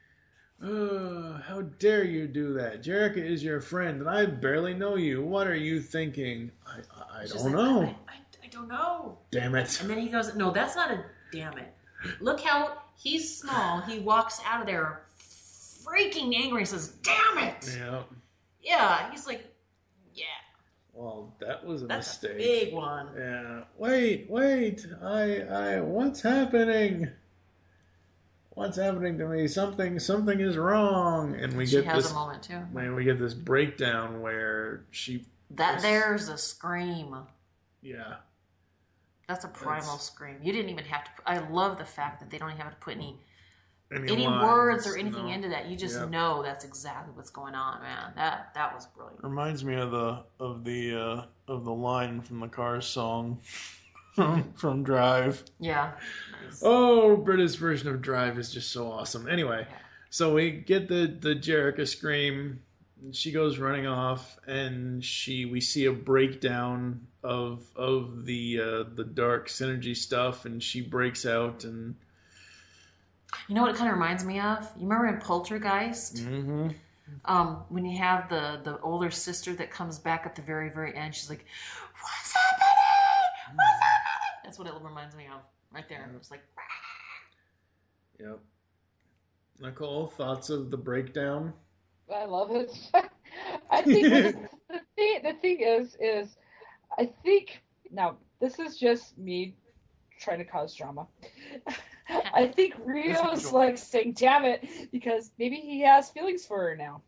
S4: Uh, how dare you do that? Jerica is your friend, and I barely know you. What are you thinking? I, I, I
S6: She's
S4: don't
S6: like,
S4: know.
S6: I, I, I don't know.
S4: Damn it.
S6: And then he goes, no, that's not a damn it. Look how he's small. He walks out of there freaking angry and says, damn it.
S4: Yeah.
S6: Yeah. He's like, yeah,
S4: Well, that was a
S6: that's a
S4: mistake.
S6: big one.
S4: Yeah. Wait, wait. I, I, what's happening? What's happening to me? Something, something is wrong. And we
S6: She
S4: get
S6: has
S4: this,
S6: a moment too.
S4: man, we get this breakdown where she,
S6: That
S4: Yes.
S6: there's a scream.
S4: yeah.
S6: That's a primal
S4: That's-
S6: scream. You didn't even have to. I love the fact that they don't even have to put any any
S4: lines,
S6: words or anything
S4: no.
S6: into that. You just
S4: Yep.
S6: know that's exactly what's going on, man. That that was brilliant.
S4: Reminds me of the of the uh, of the line from the Cars song. from from Drive.
S6: Yeah. Nice.
S4: Oh, Brita's version of Drive is just so awesome. Anyway, so we get the the Jerica scream. She goes running off, and she we see a breakdown of of the uh, the dark synergy stuff, and she breaks out and.
S6: You know what it kind of reminds me of? You remember in Poltergeist?
S4: Mm-hmm.
S6: Um, when you have the, the older sister that comes back at the very, very end, she's like, "What's happening? What's happening?" That's what it reminds me of right there. It's like,
S4: Yep. Nicole, thoughts of the breakdown?
S7: I love it. I think the, the thing the thing is is I think now this is just me trying to cause drama. I think Rio's like saying, "Damn it," because maybe he has feelings for her now.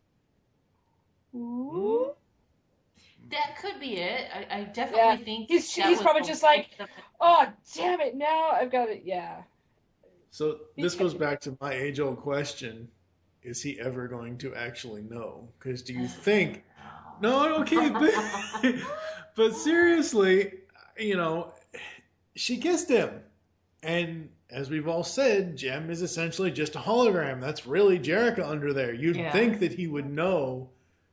S7: Ooh.
S6: that could be it. I, I definitely
S7: Yeah.
S6: think
S7: He's
S6: that
S7: he's
S6: was
S7: probably
S6: the
S7: just like,
S6: point of-
S7: "Oh, damn it! Now I've got it." Yeah.
S4: So this goes back to my age-old question: is he ever going to actually know? Because do you think? No, okay, but but seriously, you know, she kissed him, and as we've all said, Jem is essentially just a hologram. That's really Jerica under there. You'd
S6: Yeah.
S4: think that he would know.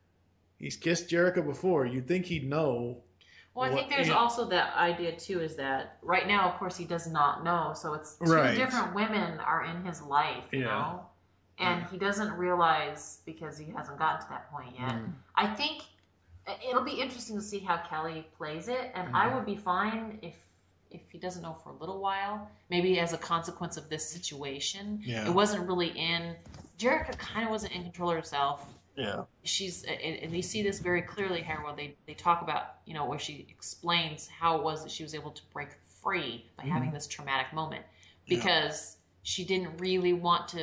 S4: He's kissed Jerica before. You'd think he'd know.
S6: Well, I think
S4: What-
S6: there's
S4: yeah.
S6: also that idea too, is that right now, of course, he does not know. So it's two
S4: Right.
S6: different women are in his life, you
S4: Yeah.
S6: know, and he doesn't realize because he hasn't gotten to that point yet.
S4: Mm.
S6: I think it'll be interesting to see how Kelly plays it, and I would be fine if if he doesn't know for a little while, maybe as a consequence of this situation.
S4: Yeah.
S6: It wasn't really in. Jerica kind of wasn't in control of herself.
S4: Yeah.
S6: She's and, and you see this very clearly here when they they talk about, you know, where she explains how it was that she was able to break free by having this traumatic moment, because she didn't really want to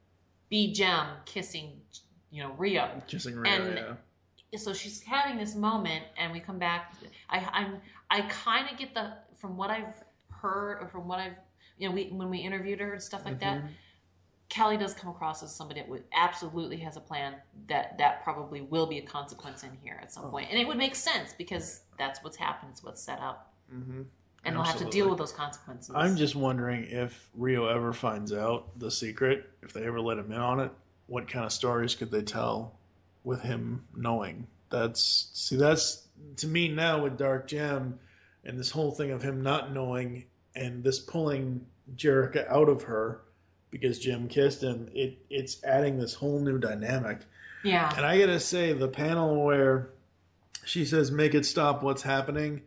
S6: be Jem kissing, you know, Rio.
S4: Kissing Rio,
S6: And-
S4: yeah.
S6: So she's having this moment, and we come back. I I'm I kind of get the from what I've heard or from what I've you know we when we interviewed her and stuff like that. Kelly does come across as somebody that would absolutely has a plan that that probably will be a consequence in here at some point. And it would make sense because that's what's happened, it's what's set up.
S4: Mm-hmm.
S6: And they'll have to deal with those consequences.
S4: I'm just wondering if Rio ever finds out the secret, if they ever let him in on it, what kind of stories could they tell with him knowing? That's see, that's to me now with Dark Gem and this whole thing of him not knowing and this pulling Jerica out of her because Jim kissed him. It it's adding this whole new dynamic.
S6: Yeah.
S4: And I gotta say, the panel where she says, "Make it stop what's happening,"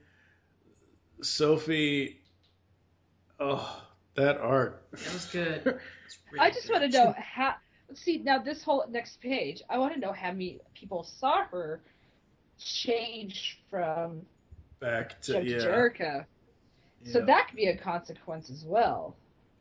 S4: Sophie, oh, that art.
S6: That was good.
S7: I just want to know how. See, now this whole next page, I want to know how many people saw her change from
S4: Back to,
S7: Jem
S4: yeah.
S7: to Jerica. So
S4: yeah.
S7: that could be a consequence as well.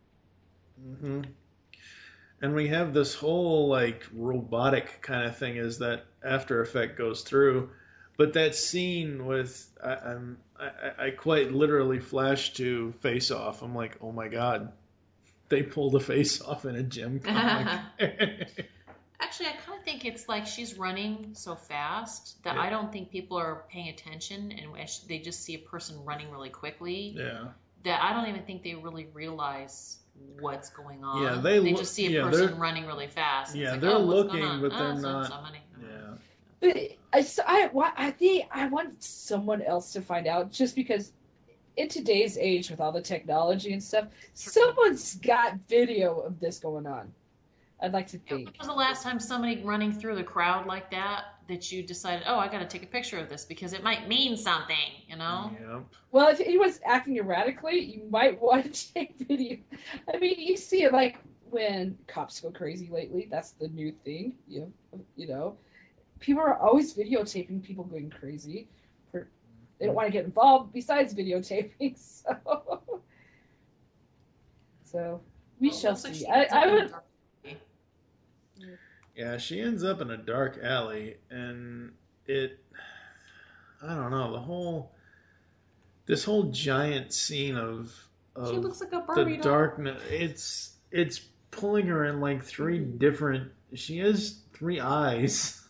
S4: hmm And we have this whole like robotic kind of thing as that After Effect goes through. But that scene with, I, I'm, I, I quite literally flashed to Face Off. I'm like, oh my God. They pulled a face off in a gym comic.
S6: Actually, I kind of think it's like she's running so fast that
S4: Yeah.
S6: I don't think people are paying attention, and as they just see a person running really quickly.
S4: yeah.
S6: That I don't even think they really realize what's going on.
S4: Yeah, they
S6: they
S4: look-
S6: just see a
S4: yeah,
S6: person
S4: they're-
S6: running really fast. It's
S4: Yeah,
S6: like,
S4: they're
S6: oh, what's
S4: looking,
S6: going on?
S4: but
S6: Oh,
S4: they're
S6: so-
S4: not.
S6: somebody.
S4: Yeah.
S7: But I, s- I, wa- I think I want someone else to find out, just because in today's age with all the technology and stuff, someone's got video of this going on. I'd like to
S6: Yeah, when
S7: think.
S6: was the last time somebody running through the crowd like that that you decided, oh, I got to take a picture of this because it might mean something, you know?
S4: Yep.
S7: Well, if anyone's acting erratically, you might want to take video. I mean, you see it like when cops go crazy lately. That's the new thing. You know, you know, people are always videotaping people going crazy. For, they don't want to get involved besides videotaping. So, so we
S6: Well,
S7: shall
S6: looks like
S7: see.
S6: she
S7: I,
S6: ends
S7: I
S6: up in a
S7: would.
S6: dark alley.
S4: Yeah, she ends up in a dark alley, and it, I don't know, the whole, this whole giant scene of, of
S6: She looks like a
S4: the
S6: Barbie doll.
S4: darkness, it's, it's pulling her in like three different, she has three eyes.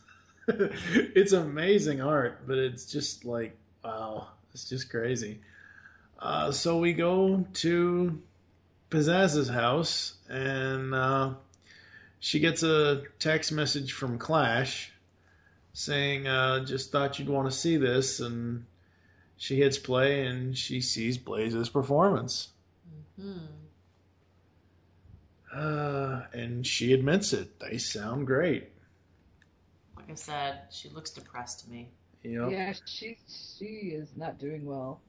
S4: It's amazing art, but it's just like, wow, it's just crazy. Uh, so we go to Pizzazz's house, and uh, she gets a text message from Clash saying, uh, just thought you'd want to see this, and she hits play, and she sees Blaze's performance.
S6: Hmm.
S4: Uh, and she admits it. They sound great.
S6: Like I said, she looks depressed to me.
S4: Yep.
S7: Yeah, she she is not doing well.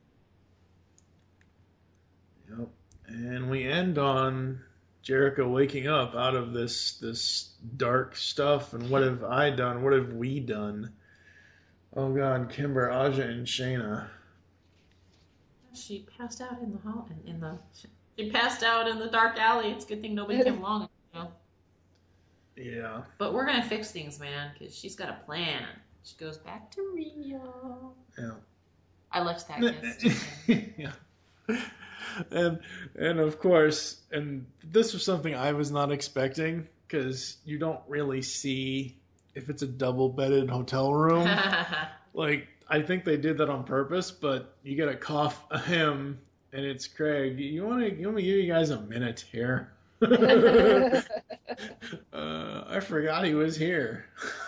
S4: Yep. And we end on Jericho waking up out of this this dark stuff. And what have I done? What have we done? Oh God, Kimber, Aja, and Shayna.
S6: She passed out in the hall, in, in the. She passed out in the dark alley. It's a good thing nobody came along. You know.
S4: Yeah.
S6: But we're gonna fix things, man, because she's got a plan. She goes back to Rio.
S4: Yeah.
S6: I liked that kiss.
S4: Yeah. And and of course, and this was something I was not expecting, because you don't really see if it's a double bedded hotel room. Like, I think they did that on purpose, but you get a cough a him and it's Craig. You want to you want me to give you guys a minute here? uh, I forgot he was here.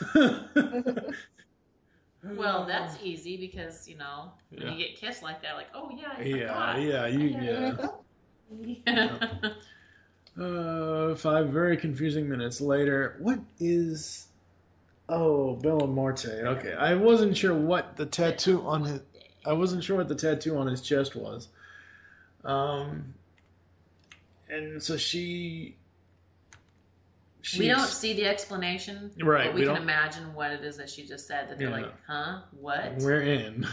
S6: Well, that's easy because, you know, when
S4: Yeah.
S6: you get kissed like that, like, oh yeah, I
S4: Yeah,
S6: forgot.
S4: yeah, you yeah. Uh, five very confusing minutes later. What is? Oh, Bellamorte. Okay, I wasn't sure what the tattoo on his. I wasn't sure what the tattoo on his chest was. Um, and so she.
S6: We don't
S4: she's-
S6: see the explanation,
S4: Right,
S6: but we,
S4: we
S6: can
S4: don't-
S6: imagine what it is that she just said. That they're
S4: Yeah.
S6: like, huh? What?
S4: We're in.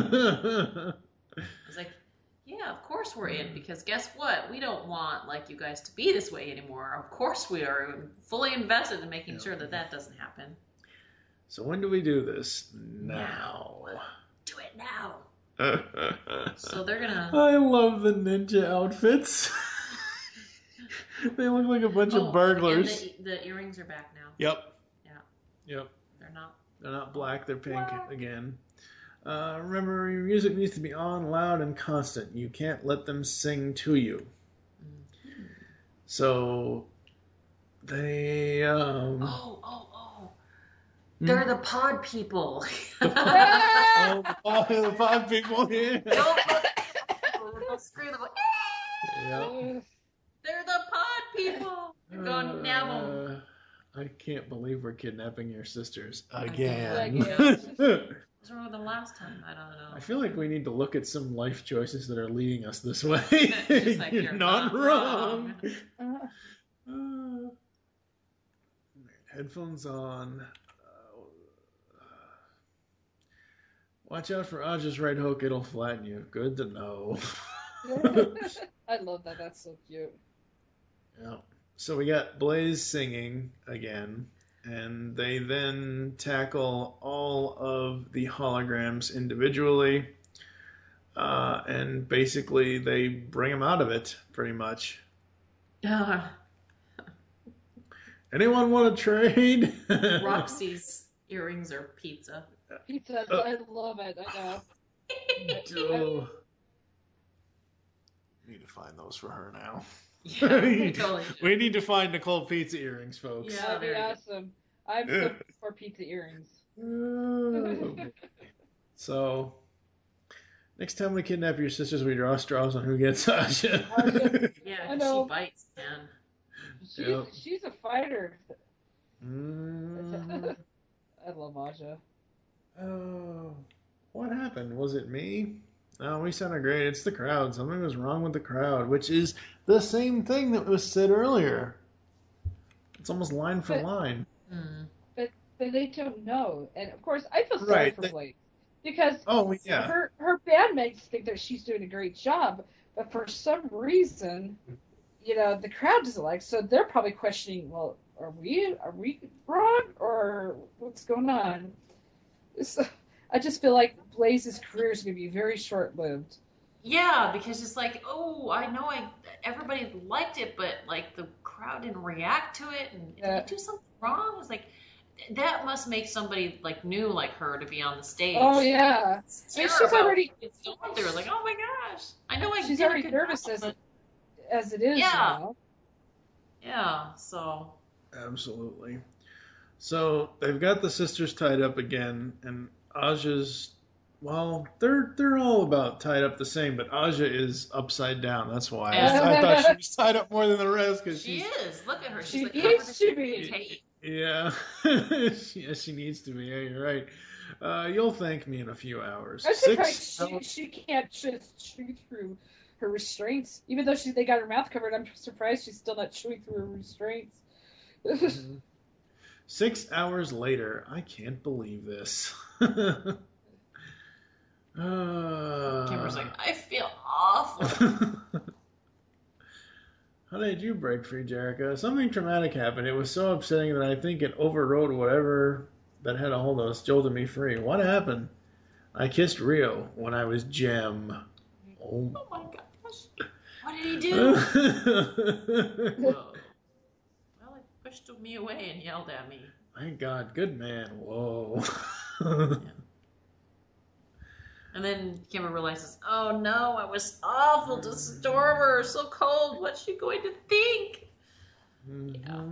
S6: It's like, yeah, of course we're in, because guess what? We don't want like you guys to be this way anymore. Of course we are fully invested in making
S4: Yeah.
S6: sure that that doesn't happen.
S4: So when do we do this? Now.
S6: Do it now.
S4: I
S6: So they're gonna.
S4: love the ninja outfits. They look like a bunch
S6: Oh,
S4: of burglars.
S6: And the, the earrings are back now.
S4: Yep.
S6: Yeah.
S4: Yep.
S6: They're not.
S4: They're not black, they're pink again. Uh, remember, your music needs to be on, loud, and constant. You can't let them sing to you.
S6: Mm.
S4: So, they, um...
S6: Oh, oh, oh. They're the pod people.
S4: oh, the pod, the pod people, yeah.
S6: Don't, don't screw them.
S4: Yep.
S6: They're the pod people. They're going nab 'em.
S4: Uh, I can't believe we're kidnapping your sisters
S6: Again.
S4: again.
S6: What's wrong with the last time? I don't know.
S4: I feel like we need to look at some life choices that are leading us this way.
S6: Just like,
S4: you're,
S6: you're
S4: not,
S6: not
S4: wrong.
S7: Uh,
S4: Uh, headphones on. Uh, watch out for Aja's right hook. It'll flatten you. Good to know.
S7: I love that. That's so cute.
S4: Yeah. So we got Blaze singing again, and they then tackle all of the holograms individually, uh, and basically they bring them out of it, pretty much.
S6: Uh,
S4: Anyone want to trade?
S6: Roxy's earrings are pizza.
S7: Pizza.
S4: Uh,
S7: I love it. I know.
S4: Oh. Need to find those for her now.
S6: Yeah, we totally should.
S4: We need to find Nicole Pizza earrings, folks.
S6: Yeah.
S7: That'd be
S6: there you go.
S7: awesome. I'm so for pizza earrings.
S4: Oh. So, next time we kidnap your sisters, we draw straws on who gets Sasha.
S6: Yeah,
S7: I
S6: 'cause
S7: know.
S6: she bites, man.
S7: She's
S4: Yep.
S7: she's a fighter.
S4: Mm.
S7: I love Aja.
S4: Oh, what happened? Was it me? No, we sounded great. It's the crowd. Something was wrong with the crowd, which is the same thing that was said earlier. It's almost line for
S7: But-
S4: line.
S6: Mm.
S7: But they don't know, and of course I feel sorry
S4: Right,
S7: for
S4: they-
S7: Blake because
S4: Oh, yeah.
S7: her her bandmates think that she's doing a great job, but for some reason, you know, the crowd doesn't like. So they're probably questioning, well, are we are we wrong or what's going on? So, I just feel like Blaze's career is going to be very short lived.
S6: Yeah, because it's like, oh, I know I everybody liked it, but like the crowd didn't react to it, and did
S7: Yeah.
S6: we do something wrong? It's like that must make somebody like new like her to be on the stage.
S7: Oh yeah.
S6: It's
S7: I mean, she's
S6: terrible.
S7: already-
S6: It's so up there, like, oh my gosh. I know I
S7: She's
S6: did a
S7: already
S6: good
S7: nervous
S6: job,
S7: as
S6: but-
S7: as it is
S6: Yeah.
S7: now.
S6: Yeah, so
S4: Absolutely. So they've got the sisters tied up again, and Aja's, well, they're they're all about tied up the same, but Aja is upside down. That's why I, I thought she was tied up more than the rest because
S6: she
S4: she's
S6: is. Look at her. She's
S7: She
S6: like
S7: needs
S6: covered
S7: to
S6: in
S7: be.
S6: tape.
S4: yeah, yeah, she needs to be. Yeah, you're right. Uh, you'll thank me in a few hours.
S7: I'm
S4: Six.
S7: surprised she, she can't just chew through her restraints. Even though she they got her mouth covered, I'm surprised she's still not chewing through her restraints.
S4: Mhm. Six hours later, I can't believe this. uh,
S6: Kimber's like, I feel awful.
S4: How did you break free, Jericho? Something traumatic happened. It was so upsetting that I think it overrode whatever that had a hold of us, jolted me free. What happened? I kissed Rio when I was Gem. Oh.
S6: Oh my gosh. What did he do? Whoa. Well, he pushed me away and yelled at me.
S4: Thank God, good man. Whoa.
S6: And then Kimber realizes, oh no, I was awful to Stormer. So cold. What's she going to think?
S4: Mhm.
S6: Yeah.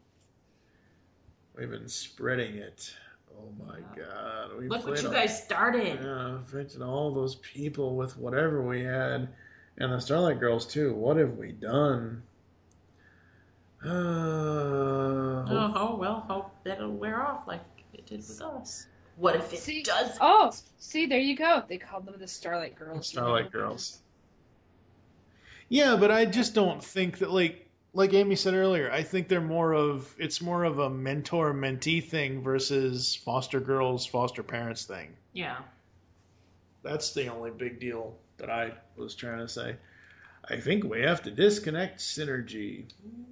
S4: We've been spreading it. Oh my
S6: Yeah.
S4: God. We
S6: Look what
S4: played
S6: you
S4: a-
S6: guys started.
S4: Yeah, affected all those people with whatever we had. And the Starlight Girls, too. What have we done? Uh,
S6: Oh, oh, well, hope that'll wear off like it did with us. What if it
S7: See-
S6: does?
S7: Oh, see, there you go. They called them the Starlight Girls.
S4: Starlight Girls. Yeah, but I just don't think that, like, like Amy said earlier, I think they're more of, it's more of a mentor-mentee thing versus foster girls, foster parents thing.
S6: Yeah.
S4: That's the only big deal that I was trying to say. I think we have to disconnect Synergy.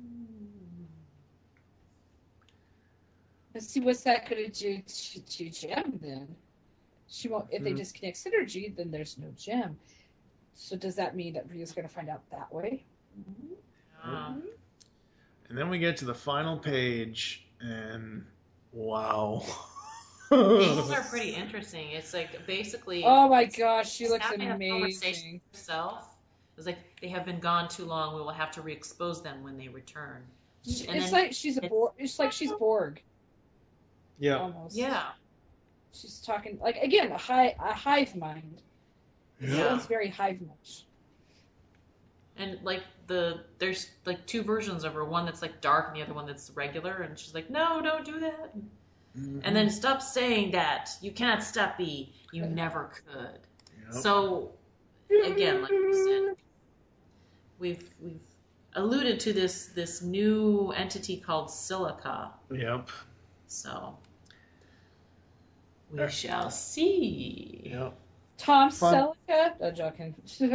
S7: Let's see what's that going to do to, to Gem then. She won't. If they
S4: Hmm.
S7: disconnect Synergy, then there's no Gem. So does that mean that Rio's going to find out that way?
S6: Um,
S4: And then we get to the final page, and wow.
S6: These are pretty interesting. It's like basically.
S7: Oh my gosh, she
S6: she's
S7: looks
S6: having a conversation
S7: amazing.
S6: with herself. It's like they have been gone too long. We will have to re-expose them when they return.
S7: It's
S6: And then
S7: like she's a
S6: it's-
S7: Borg. It's like she's Borg
S4: Yeah.
S7: almost.
S6: Yeah.
S7: She's talking like again a hi a hive mind.
S6: Yeah.
S7: It's very hive mind.
S6: And like the there's like two versions of her. One that's like dark, and the other one that's regular. And she's like, "No, don't do that."
S4: Mhm.
S6: And then stop saying that. You cannot stop me. You never could.
S4: Yep.
S6: So again, like you said, we've we've alluded to this this new entity called Silica.
S4: Yep.
S6: So we
S4: Er.
S6: shall see.
S4: Yep.
S7: Tom
S4: Fun.
S7: Selleck. No joking.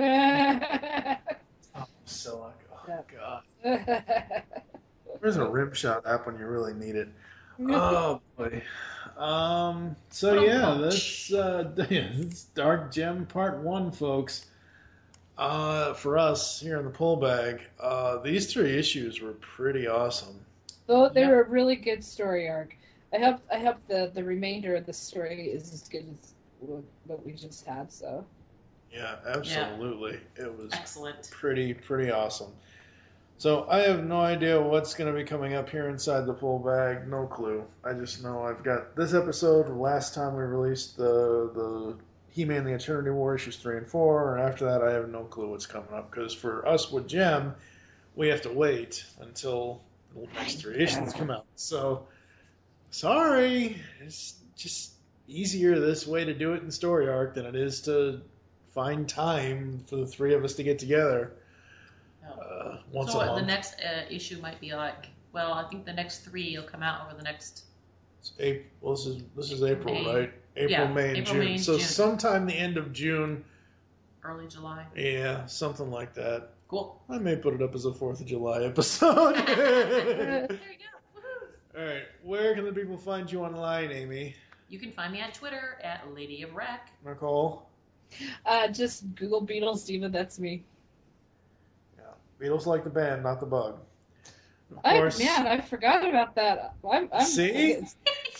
S4: Oh, Silica. Oh,
S7: Yeah.
S4: God. Where's a rim shot app when you really need it? Oh, boy. Um, so, yeah, that's, uh, yeah, that's Dark Gem Part one, folks. Uh, for us here in the pull bag, uh, these three issues were pretty awesome.
S7: Though they
S6: Yep.
S7: were a really good story arc. I hope I hope the, the remainder of the story is as good as what what we just had. So
S4: Yeah, absolutely. It was
S6: Excellent.
S4: pretty, pretty awesome. So I have no idea what's going to be coming up here inside the pull bag. No clue. I just know I've got this episode. Last time we released the the He-Man: The Eternity War issues three and four, and after that I have no clue what's coming up because for us with Gem, we have to wait until the next three issues come out. So sorry, it's just easier this way to do it in story arc than it is to find time for the three of us to get together. Uh, once
S6: So
S4: a
S6: what, the
S4: month.
S6: next uh, issue might be like, well, I think the next three will come out over the next.
S4: It's April, well, this is this is April,
S6: May.
S4: right? April,
S6: Yeah,
S4: May, and
S6: April,
S4: June.
S6: May, and
S4: so
S6: June.
S4: sometime the end of June,
S6: Early July.
S4: yeah, something like that.
S6: Cool.
S4: I may put it up as a Fourth of July episode.
S6: There you go. Woohoo.
S4: All right, where can the people find you online, Amy?
S6: You can find me on Twitter at Lady of Rec.
S4: Nicole?
S7: uh, just Google Beatles Diva. That's me.
S4: Yeah, Beatles like the band, not the bug. Of
S7: I
S4: course.
S7: man, I forgot about that. I'm, I'm
S4: See?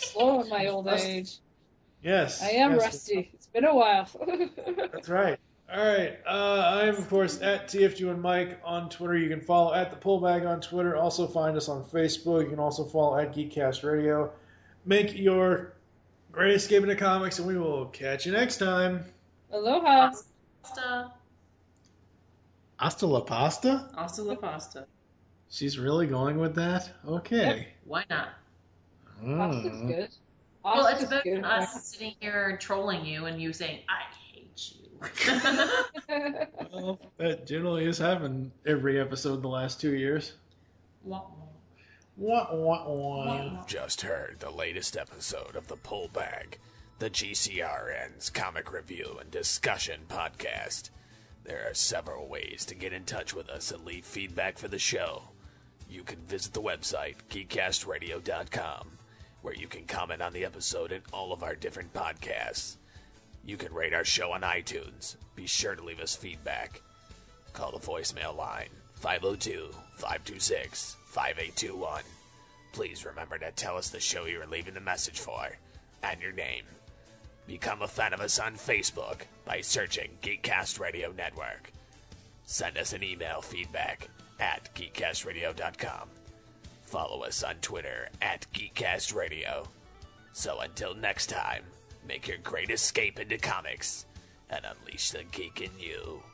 S7: slow in my old
S4: Rusty.
S7: age.
S4: Yes.
S7: I am
S4: yes.
S7: rusty. It's been a while.
S4: That's right. All right. Uh, I am, of course, at T F G one Mike on Twitter. You can follow at The Pullbag on Twitter. Also find us on Facebook. You can also follow at Geekcast Radio. Make your great escape into comics, and we will catch you next time.
S7: Aloha.
S6: Pasta.
S4: Hasta la pasta?
S6: Hasta la pasta.
S4: She's really going with that? Okay.
S6: Why not?
S7: Pasta's
S4: Mm.
S7: good.
S6: Well, it's
S7: Pasta's
S6: better
S7: good.
S6: than us sitting here and trolling you and you saying, I hate you.
S4: Well, that generally has happened every episode the last two years.
S6: Wah,
S4: Wah, wah,
S6: wah.
S4: wah.
S6: Wah.
S8: Just heard the latest episode of The Pullbag, the G C R N's comic review and discussion podcast. There are several ways to get in touch with us and leave feedback for the show. You can visit the website, geekcast radio dot com, where you can comment on the episode and all of our different podcasts. You can rate our show on iTunes. Be sure to leave us feedback. Call the voicemail line, five oh two, five two six, five eight two one. Please remember to tell us the show you are leaving the message for, and your name. Become a fan of us on Facebook by searching Geekcast Radio Network. Send us an email feedback at geekcast radio dot com. Follow us on Twitter at Geekcast Radio. So until next time, make your great escape into comics and unleash the geek in you.